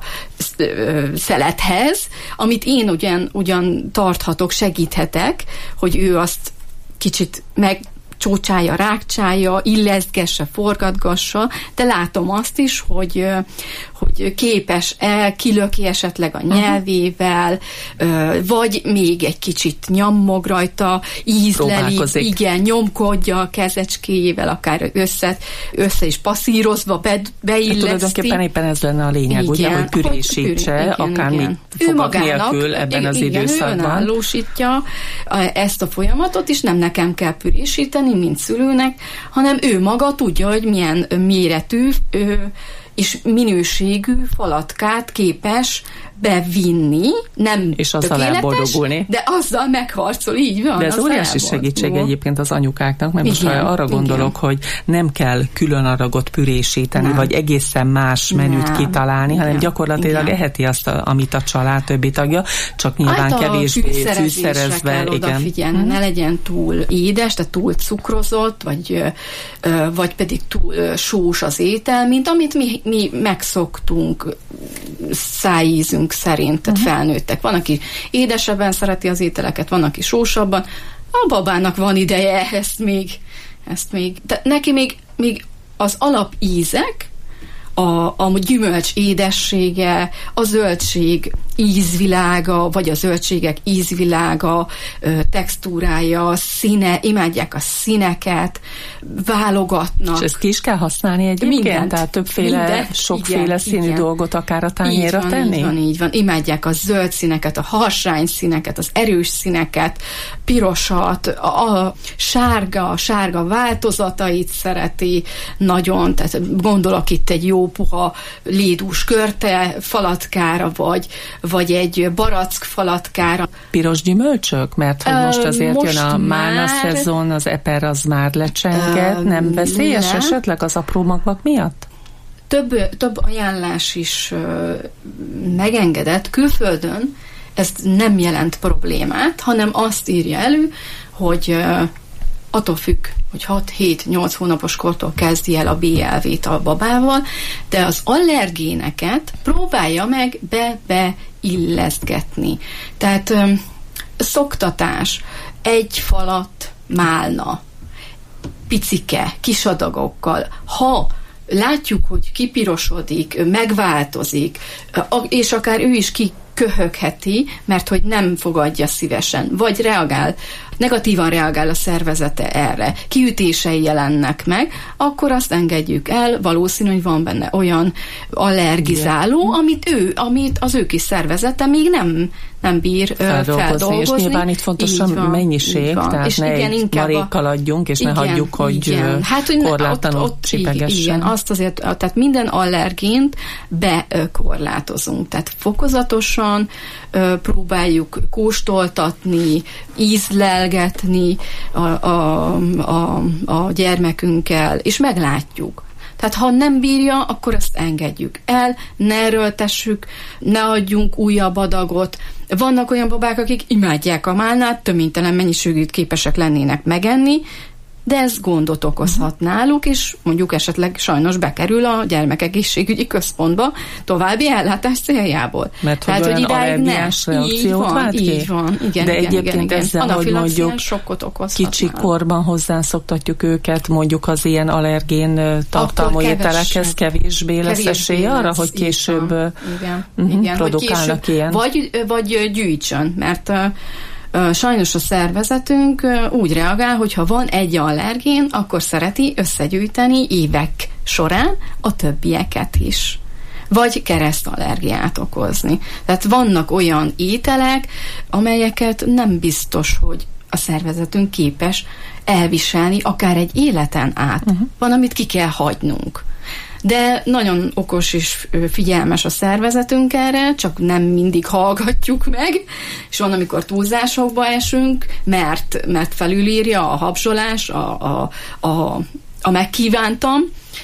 szelethez, amit én ugyan tarthatok, segíthetek, hogy ő azt kicsit csócsálja, rákcsálja, illeszgesse, forgatgassa, de látom azt is, hogy képes-e, kilöki esetleg a nyelvével, vagy még egy kicsit nyammog rajta, ízleli, igen, nyomkodja a kezecskéjével, akár össze is passzírozva, beilleszti. Tulajdonképpen éppen ez lenne a lényeg, ugye, hogy pürésítse, akár még fogak nélkül ebben az időszakban. Ő önállósítja ezt a folyamatot, és nem nekem kell pürésíteni, mint szülőnek, hanem ő maga tudja, hogy milyen méretű és minőségű falatkát képes bevinni, nem és azzal elboldogulni. De azzal megharcol, így van. De ez óriási segítség egyébként az anyukáknak, mert most arra gondolok, hogy nem kell külön aragot pürésíteni, vagy egészen más menüt kitalálni, hanem gyakorlatilag eheti azt, amit a család többi tagja, csak nyilván kevésbé fűszerezve. Odafigyelni, ne legyen túl édes, tehát túl cukrozott, vagy pedig túl sós az étel, mint amit mi megszoktunk szájízünk szerint, tehát felnőttek. Van, aki édesebben szereti az ételeket, van, aki sósabban. A babának van ideje ezt még. De neki még az alapízek, a gyümölcs édessége, a zöldség ízvilága, vagy a zöldségek ízvilága, textúrája, színe, imádják a színeket, válogatnak. És ezt ki is kell használni egyébként? Tehát többféle, sokféle színű dolgot akár a tányérra tenni? Így van. Imádják a zöld színeket, a harsány színeket, az erős színeket, pirosat, a sárga változatait szereti nagyon, tehát gondolok itt egy jó puha lédús körte falatkára, vagy egy barack falatkára. Piros gyümölcsök? Mert hogy most azért jön a málna szezon, az eper az már lecsenged, nem veszélyes esetleg az apró magvak miatt? Több ajánlás is megengedett külföldön. ez nem jelent problémát, hanem azt írja elő, hogy attól függ, hogy 6-7-8 hónapos kortól kezdi el a BLV-t a babával, de az allergéneket próbálja meg beillesztgetni. Tehát szoktatás, egy falat málna, picike, kis adagokkal. Ha látjuk, hogy kipirosodik, megváltozik, és akár ő is kiköhögheti, mert hogy nem fogadja szívesen, vagy negatívan reagál a szervezete erre, kiütései jelennek meg, akkor azt engedjük el, valószínű, hogy van benne olyan allergizáló, amit az ő kis szervezete még nem bír feldolgozni. És nyilván itt fontos a mennyiség, tehát és ne egy marékkal adjunk, és ne hagyjuk, hogy korlátlanul csipegessen. Igen, azt azért, tehát minden allergént bekorlátozunk, tehát fokozatosan próbáljuk kóstoltatni, ízlelgetni a gyermekünkkel, és meglátjuk. Tehát ha nem bírja, akkor azt engedjük el, ne erőltessük, ne adjunk újabb adagot. Vannak olyan babák, akik imádják a málnát, töménytelen mennyiségűt képesek lennének megenni, de ez gondot okozhat náluk, és mondjuk esetleg sajnos bekerül a gyermekegészségügyi központba további ellátás céljából. Mert tehát, hogy allergiás reakciót vált ki? Így van, igen. De egyébként ezzel, hogy mondjuk kicsi korban hozzászoktatjuk őket, mondjuk az ilyen allergén tartalmú ételekhez, kevésbé lesz esély arra, hogy később produkálnak ilyen. Vagy gyűjtsön, mert sajnos a szervezetünk úgy reagál, hogy ha van egy allergén, akkor szereti összegyűjteni évek során a többieket is. Vagy keresztallergiát okozni. Tehát vannak olyan ételek, amelyeket nem biztos, hogy a szervezetünk képes elviselni akár egy életen át. Van, amit ki kell hagynunk. De nagyon okos és figyelmes a szervezetünk erre, csak nem mindig hallgatjuk meg, és van, amikor túlzásokba esünk, mert felülírja a habzsolás, a megkívántam,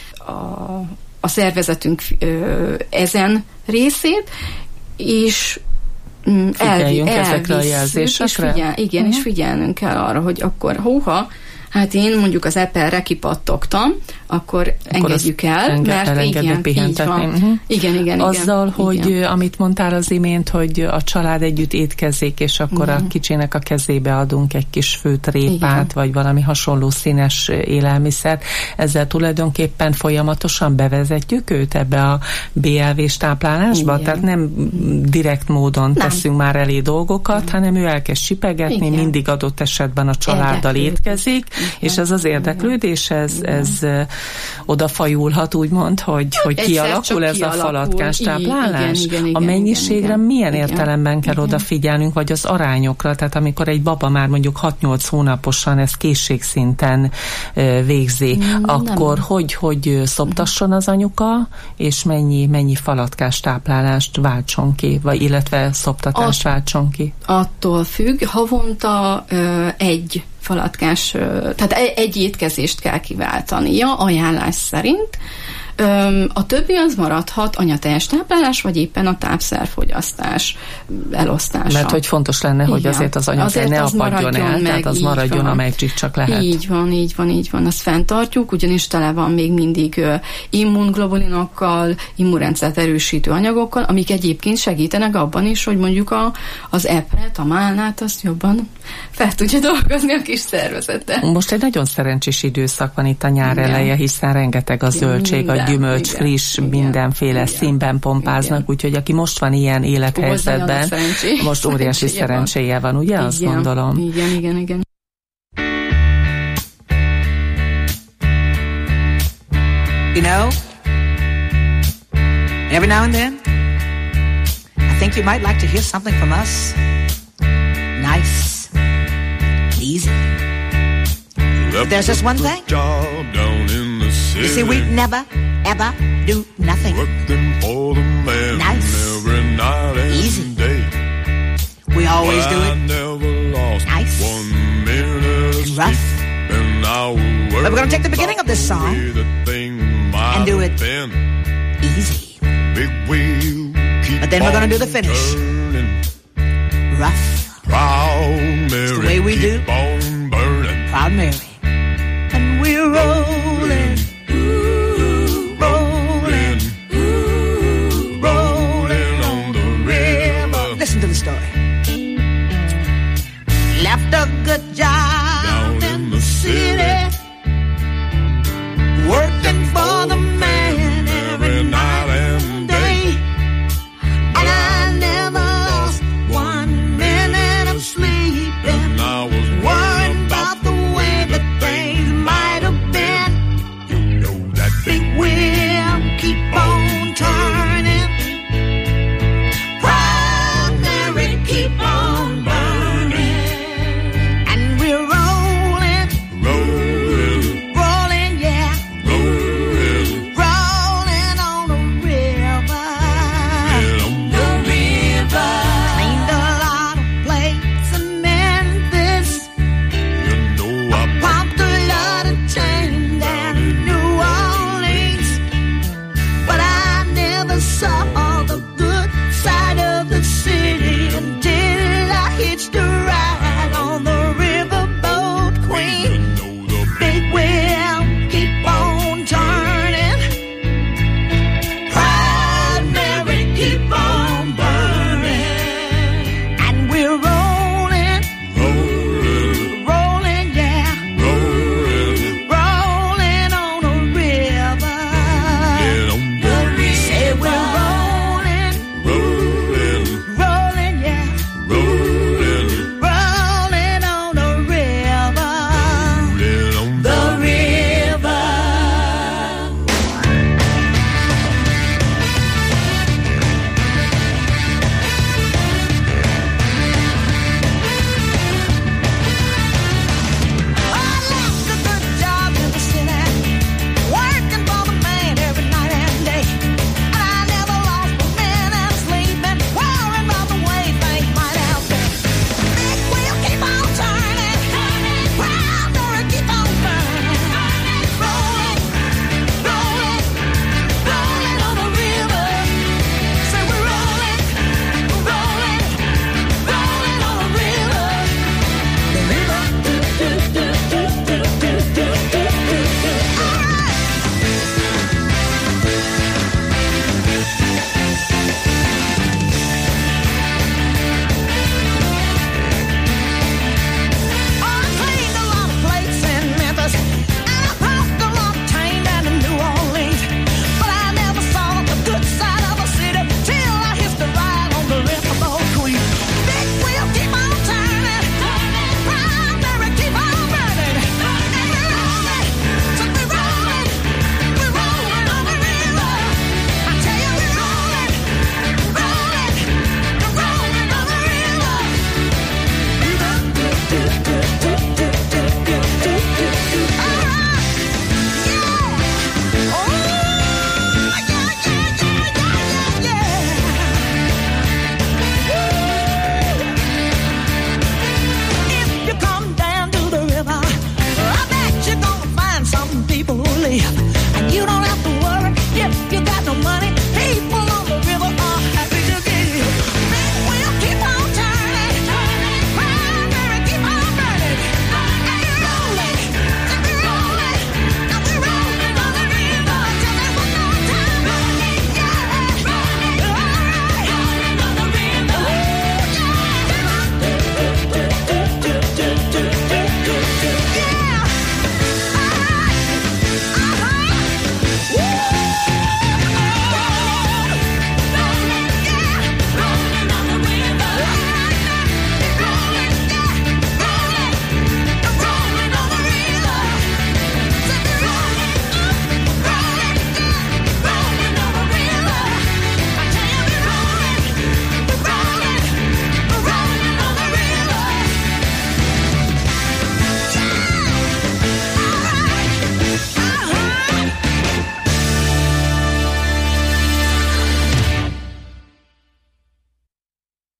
a szervezetünk ezen részét, és figyeljünk ezekre a jelzésekre. És figyelnünk kell arra, hogy akkor hát én mondjuk az Apple-re kipattogtam, akkor engedjük el, mert igen, így van. Igen. Azzal, hogy amit mondtál az imént, hogy a család együtt étkezik, és akkor a kicsinek a kezébe adunk egy kis főtt répát, vagy valami hasonló színes élelmiszert, ezzel tulajdonképpen folyamatosan bevezetjük őt ebbe a BLV-s táplálásba, tehát nem direkt módon teszünk már elé dolgokat, hanem ő elkezd csipegetni, mindig adott esetben a családdal étkezik, és ez az érdeklődés, ez odafajulhat, úgymond, hogy kialakul ez a falatkás táplálás. Igen, a mennyiségre milyen értelemben kell odafigyelnünk, vagy az arányokra, tehát amikor egy baba már mondjuk 6-8 hónaposan ezt készségszinten végzi, akkor hogy szoptasson az anyuka, és mennyi falatkás táplálást váltson ki, vagy illetve szoptatást váltson ki? Attól függ, havonta egy falatkás, tehát egy étkezést kell kiváltania ajánlás szerint. A többi az maradhat anyateljes táplálás, vagy éppen a tápszerfogyasztás elosztása. Mert hogy fontos lenne, hogy azért az anyatej ne apadjon el, tehát az maradjon, amelyik csak lehet. Így van. Azt fenntartjuk, ugyanis tele van még mindig immunglobulinokkal, immunrendszert erősítő anyagokkal, amik egyébként segítenek abban is, hogy mondjuk az epret, a málnát, azt jobban fel tudja dolgozni a kis szervezete. Most egy nagyon szerencsés időszak van itt a nyár eleje, hiszen rengeteg a zöldség, a gyümölcs, friss, mindenféle színben pompáznak, úgyhogy aki most van ilyen élethelyzetben, most óriási szerencséje van, ugye? Azt gondolom. Igen. You know, every now and then, I think you might like to hear something from us. Nice, easy. But there's just one thing. You see, we never, ever do nothing. Nice, easy. We always do it nice and rough. But we're going to take the beginning of this song and do it easy. But then we're going to do the finish rough. Proud Mary, it's the way we do. On burning. Proud Mary. And we're rolling, rolling, rolling on the river. Listen to the story. Left a good job down in the city, working for the man every night and day. And I never lost 1 minute of sleep. And I was worried about the way that things might have been.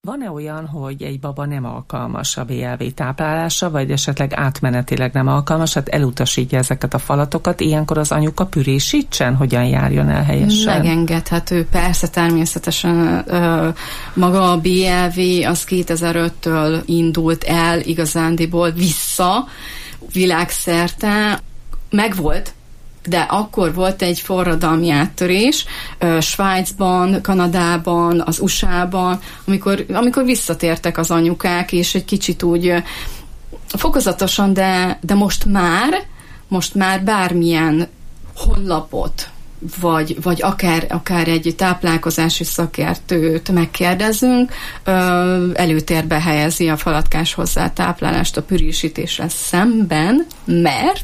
Van-e olyan, hogy egy baba nem alkalmas a BLV táplálásra, vagy esetleg átmenetileg nem alkalmas, hát elutasítja ezeket a falatokat, ilyenkor az anyuka pürésítsen, hogyan járjon el helyesen? Megengedhető, persze, természetesen maga a BLV az 2005-től indult el igazándiból vissza világszerte, megvolt, de akkor volt egy forradalmi áttörés Svájcban, Kanadában, az USA-ban, amikor visszatértek az anyukák, és egy kicsit úgy fokozatosan, de most már bármilyen honlapot, vagy akár egy táplálkozási szakértőt megkérdezünk, előtérbe helyezi a falatkás hozzátáplálást a pürésítésre szemben, mert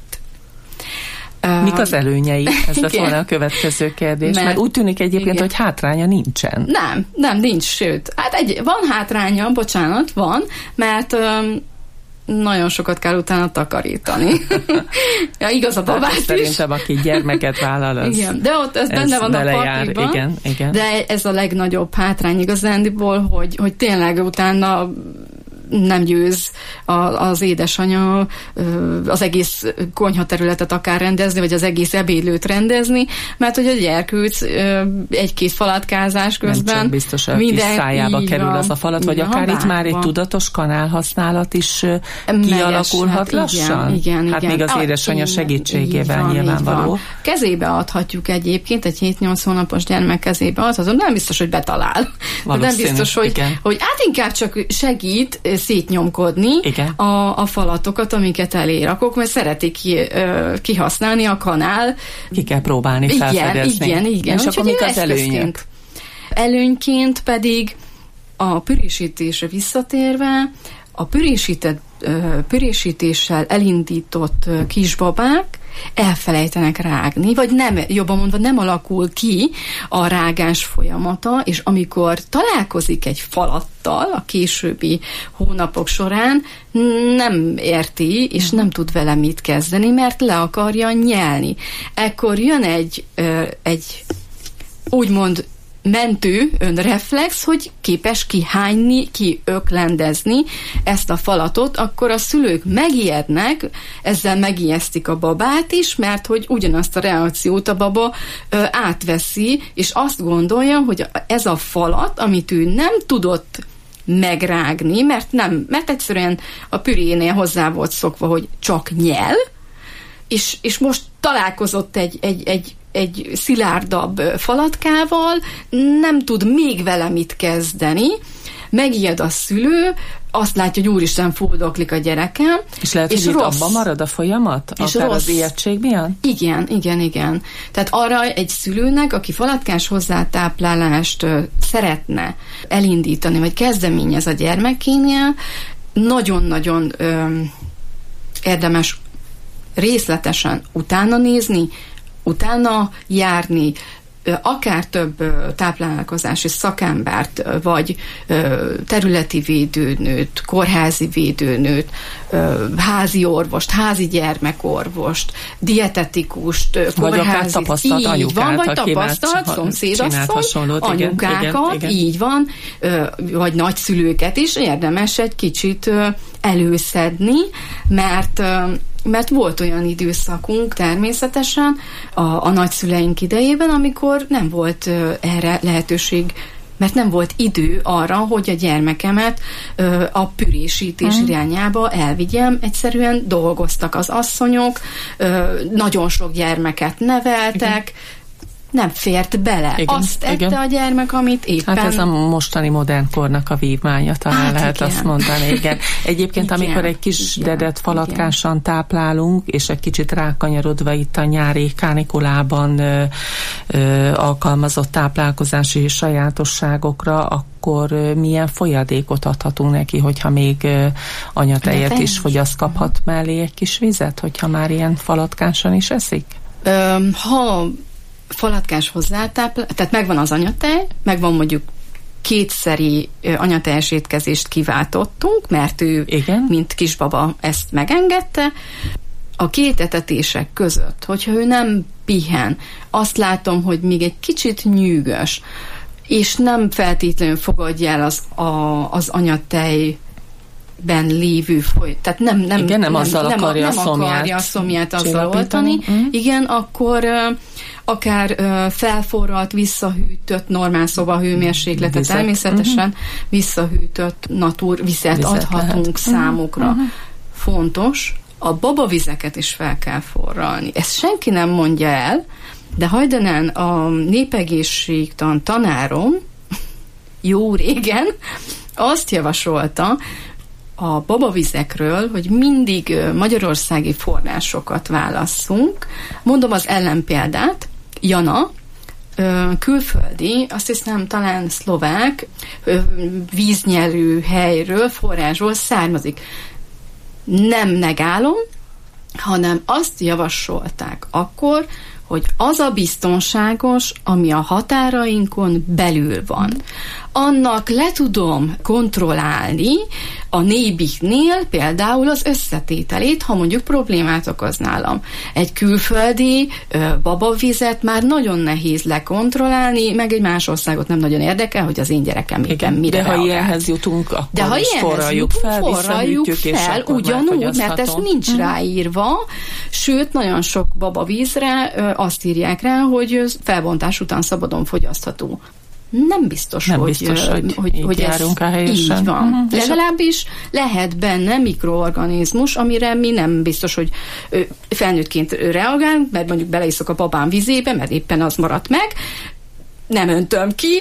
mik az előnyei? Ez lesz volna a következő kérdés. Mert úgy tűnik egyébként, hogy hátránya nincsen. Nem, nincs, sőt. Hát van hátránya, van, mert nagyon sokat kell utána takarítani. Ja, igaz a babát is. Szerintem, aki gyermeket vállal, az igen, de ott ez benne van a pakliban. Igen. De ez a legnagyobb hátrány igazándiból, hogy tényleg utána nem győz az édesanya az egész konyhaterületet akár rendezni, vagy az egész ebédlőt rendezni, mert hogy a gyerkőc egy-két falatkázás közben nem csak biztos a kis szájába kerül az a falat, vagy akár itt már egy tudatos kanálhasználat is kialakulhat lassan? Igen. Hát még az édesanya segítségével nyilvánvaló. Kezébe adhatjuk egyébként, egy 7-8 hónapos gyermek kezébe adhatom, nem biztos, hogy betalál. Nem biztos, hogy hát inkább csak segít szétnyomkodni a falatokat, amiket elérakok, mert szeretik kihasználni a kanál. Ki kell próbálni felfedezni. Igen. És akkor mik az előnyök? Előnyként pedig a pürésítésre visszatérve, a pürésítéssel elindított kisbabák elfelejtenek rágni, vagy jobban mondva nem alakul ki a rágás folyamata, és amikor találkozik egy falattal a későbbi hónapok során, nem érti, és nem tud vele mit kezdeni, mert le akarja nyelni. Ekkor jön egy úgymond mentő önreflex, hogy képes kihányni, kiöklendezni ezt a falatot, akkor a szülők megijednek, ezzel megijesztik a babát is, mert hogy ugyanazt a reakciót a baba átveszi, és azt gondolja, hogy ez a falat, amit ő nem tudott megrágni, mert egyszerűen a pürénél hozzá volt szokva, hogy csak nyel, és most találkozott egy szilárdabb falatkával, nem tud még vele mit kezdeni, megijed a szülő, azt látja, hogy úristen, fuldoklik a gyerekem. És lehet, hogy itt abban marad a folyamat? És akár az ijegység miatt? Igen. Tehát arra egy szülőnek, aki falatkás hozzátáplálást szeretne elindítani, vagy kezdeményez a gyermekénél, nagyon-nagyon érdemes részletesen utána nézni, utána járni, akár több táplálkozási szakembert, vagy területi védőnőt, kórházi védőnőt, házi orvost, házi gyermekorvost, dietetikust, vagy akár tapasztalt anyukát, vagy tapasztalt szomszédasszony, anyukákat, igen. Így van, vagy nagyszülőket is érdemes egy kicsit előszedni, mert volt olyan időszakunk természetesen a nagyszüleink idejében, amikor nem volt erre lehetőség, mert nem volt idő arra, hogy a gyermekemet a pürésítés irányába elvigyem. Egyszerűen dolgoztak az asszonyok, nagyon sok gyermeket neveltek, nem fért bele. Azt tette a gyermek, amit éppen... Hát ez a mostani modern kornak a vívmánya, talán lehet azt mondani. Igen. Egyébként, amikor egy kis dedet falatkásan táplálunk, és egy kicsit rákanyarodva itt a nyári kánikulában alkalmazott táplálkozási sajátosságokra, akkor milyen folyadékot adhatunk neki, hogyha még anyatejet is fogyaszt, kaphat mellé egy kis vizet, hogyha már falatkásan is eszik? Ha falatkás tehát megvan az anyatej, megvan mondjuk kétszeri anyateljes étkezést kiváltottunk, mert ő, mint kisbaba ezt megengedte. A két etetések között, hogyha ő nem pihen, azt látom, hogy még egy kicsit nyűgös, és nem feltétlenül fogadja el az anyatejben lévő tehát nem akarja a szomját azzal oltani. Igen, akkor akár felforralt, visszahűtött, normál szobahőmérsékletet természetesen visszahűtött vizet adhatunk számukra. Fontos, a babavizeket is fel kell forralni. Ezt senki nem mondja el, de hajdanán a népegészségtan tanárom jó régen azt javasolta a babavizekről, hogy mindig magyarországi forrásokat válasszunk. Mondom az ellenpéldát, Jana, külföldi, azt hiszem talán szlovák víznyelő helyről, forrásról származik. Nem negálom, hanem azt javasolták akkor, hogy az a biztonságos, ami a határainkon belül van. Annak le tudom kontrollálni a nébiknél például az összetételét, ha mondjuk problémát okoz nálam. Egy külföldi babavizet már nagyon nehéz lekontrollálni, meg egy más országot nem nagyon érdekel, hogy az én gyerekem éppen mire reagál. De ha ilyenhez jutunk, akkor is forraljuk fel, ugyanúgy, mert ez nincs ráírva, sőt, nagyon sok babavízre azt írják rá, hogy felbontás után szabadon fogyasztható. Nem biztos, hogy járunk ez helyesen. Így van. Legalábbis lehet benne mikroorganizmus, amire mi nem biztos, hogy felnőttként reagálunk, mert mondjuk beleiszok a babám vizébe, mert éppen az maradt meg, nem öntöm ki,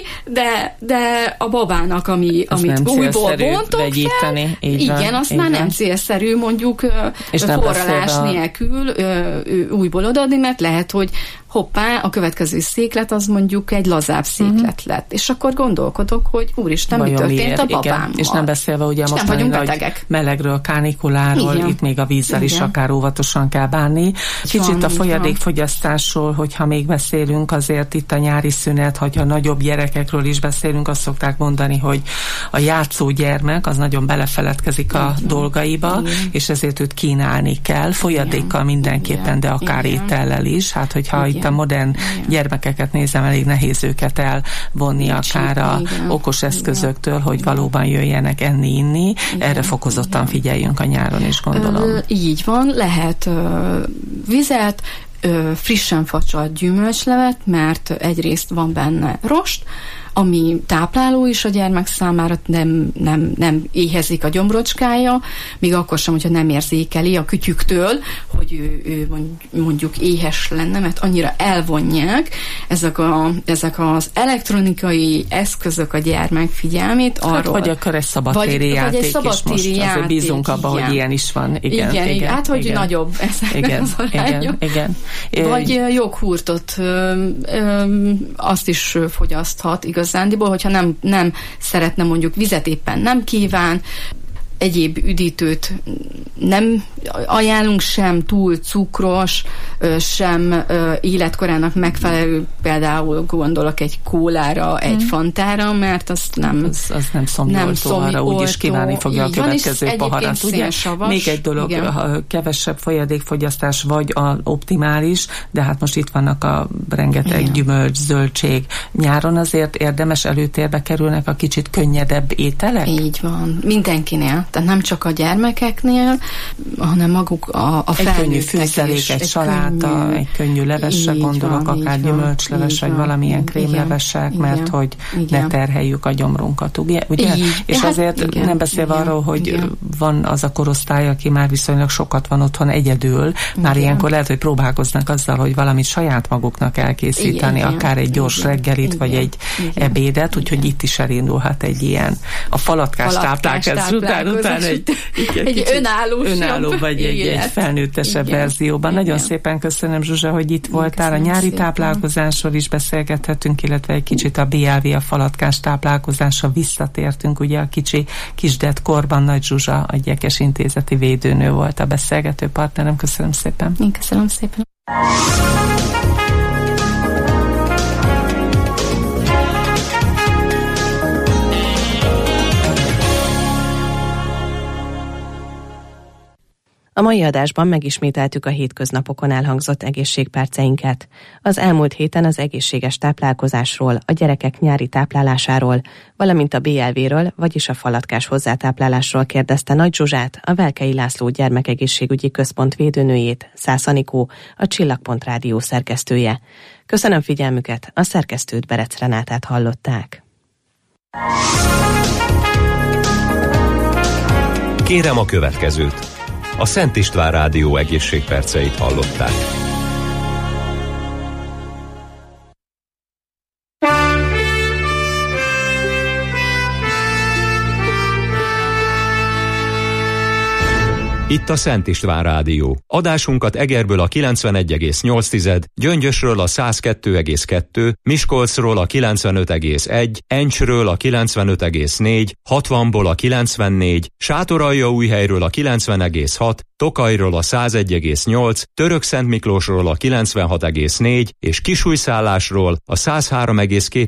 de a babának, amit újból bontok fel, igen, azt már nem célszerű mondjuk forralás nélkül újból odaadni, mert lehet, hogy hoppá, a következő széklet az mondjuk egy lazább széklet lett. És akkor gondolkodok, hogy úristen, mi történt a babámmal. És nem beszélve ugye most hogy melegről, kánikuláról, itt még a vízzel is akár óvatosan kell bánni. Kicsit a folyadékfogyasztásról, hogyha még beszélünk, azért itt a nyári szünet, hogyha nagyobb gyerekekről is beszélünk, azt szokták mondani, hogy a játszó gyermek az nagyon belefeledkezik a dolgaiba, és ezért őt kínálni kell. Folyadékkal mindenképpen, de akár étellel is. Hát, hogyha itt a modern gyermekeket nézem, elég nehéz őket elvonni akár a okos eszközöktől, hogy valóban jöjjenek enni, inni. Erre fokozottan figyeljünk a nyáron is, gondolom. Így van, lehet vizet, frissen facsalt gyümölcslevet, mert egyrészt van benne rost, ami tápláló is a gyermek számára, nem éhezik a gyomrocskája, még akkor sem, hogyha nem érzékeli a kütyüktől, hogy ő mondjuk éhes lenne, mert annyira elvonják ezek az elektronikai eszközök a gyermek figyelmét arról. Vagy akkor egy szabadtéri játék, és most azért bízunk abba, hogy ilyen is van. Igen. Hát, hogy nagyobb ezekben az arányok. Igen. Vagy joghurtot, azt is fogyaszthat igazándiból, hogyha nem szeretne mondjuk vizet, éppen nem kíván, egyéb üdítőt nem ajánlunk, sem túl cukros, sem életkorának megfelelő, például gondolok egy kólára, egy fantára, mert azt nem szomjoltó, arra úgyis kívánni fogja a következő poharat. Ugye? Még egy dolog, kevesebb folyadékfogyasztás vagy a optimális, de hát most itt vannak a rengeteg gyümölcs, zöldség. Nyáron azért érdemes előtérbe kerülnek a kicsit könnyedebb ételek? Így van. Mindenkinél. Tehát nem csak a gyermekeknél, hanem maguk a felnőttek. Egy könnyű fűszerék, egy saláta, egy könnyű levesre gondolok, akár gyümölcsleves, vagy valamilyen krémlevesek, mert hogy ne terheljük a gyomrunkat, ugye? És azért nem beszélve arról, hogy van az a korosztály, aki már viszonylag sokat van otthon egyedül, már ilyenkor lehet, hogy próbálkoznak azzal, hogy valamit saját maguknak elkészíteni, akár egy gyors reggelit, vagy egy ebédet, úgyhogy itt is elindulhat egy ilyen a falatkás táplálkozás után egy önálló vagy egy felnőttesebb verzióban. Nagyon szépen köszönöm, Zsuzsa, hogy itt voltál. A nyári táplálkozásról is beszélgethetünk, illetve egy kicsit a BLV, a falatkás táplálkozásra visszatértünk. Ugye a kicsi kisdett korban Nagy Zsuzsa, a Gyekes Intézeti védőnő volt a beszélgető partnerem. Köszönöm szépen. Én köszönöm szépen. A mai adásban megismételtük a hétköznapokon elhangzott egészségperceinket. Az elmúlt héten az egészséges táplálkozásról, a gyerekek nyári táplálásáról, valamint a BLV-ről, vagyis a falatkás hozzátáplálásról kérdezte Nagy Zsuzsát, a Velkei László Gyermekegészségügyi Központ védőnőjét, Szász Anikó, a Csillagpont Rádió szerkesztője. Köszönöm figyelmüket, a szerkesztőt, Berec Renátát hallották. Kérem a következőt. A Szent István Rádió egészségperceit hallották. Itt a Szent István Rádió. Adásunkat Egerből a 91,8, Gyöngyösről a 102,2, Miskolcról a 95,1, Encsről a 95,4, 60-ból a 94, Sátoraljaújhelyről a 90,6, Tokajról a 101,8, Törökszentmiklósról a 96,4 és Kisújszállásról a 103,2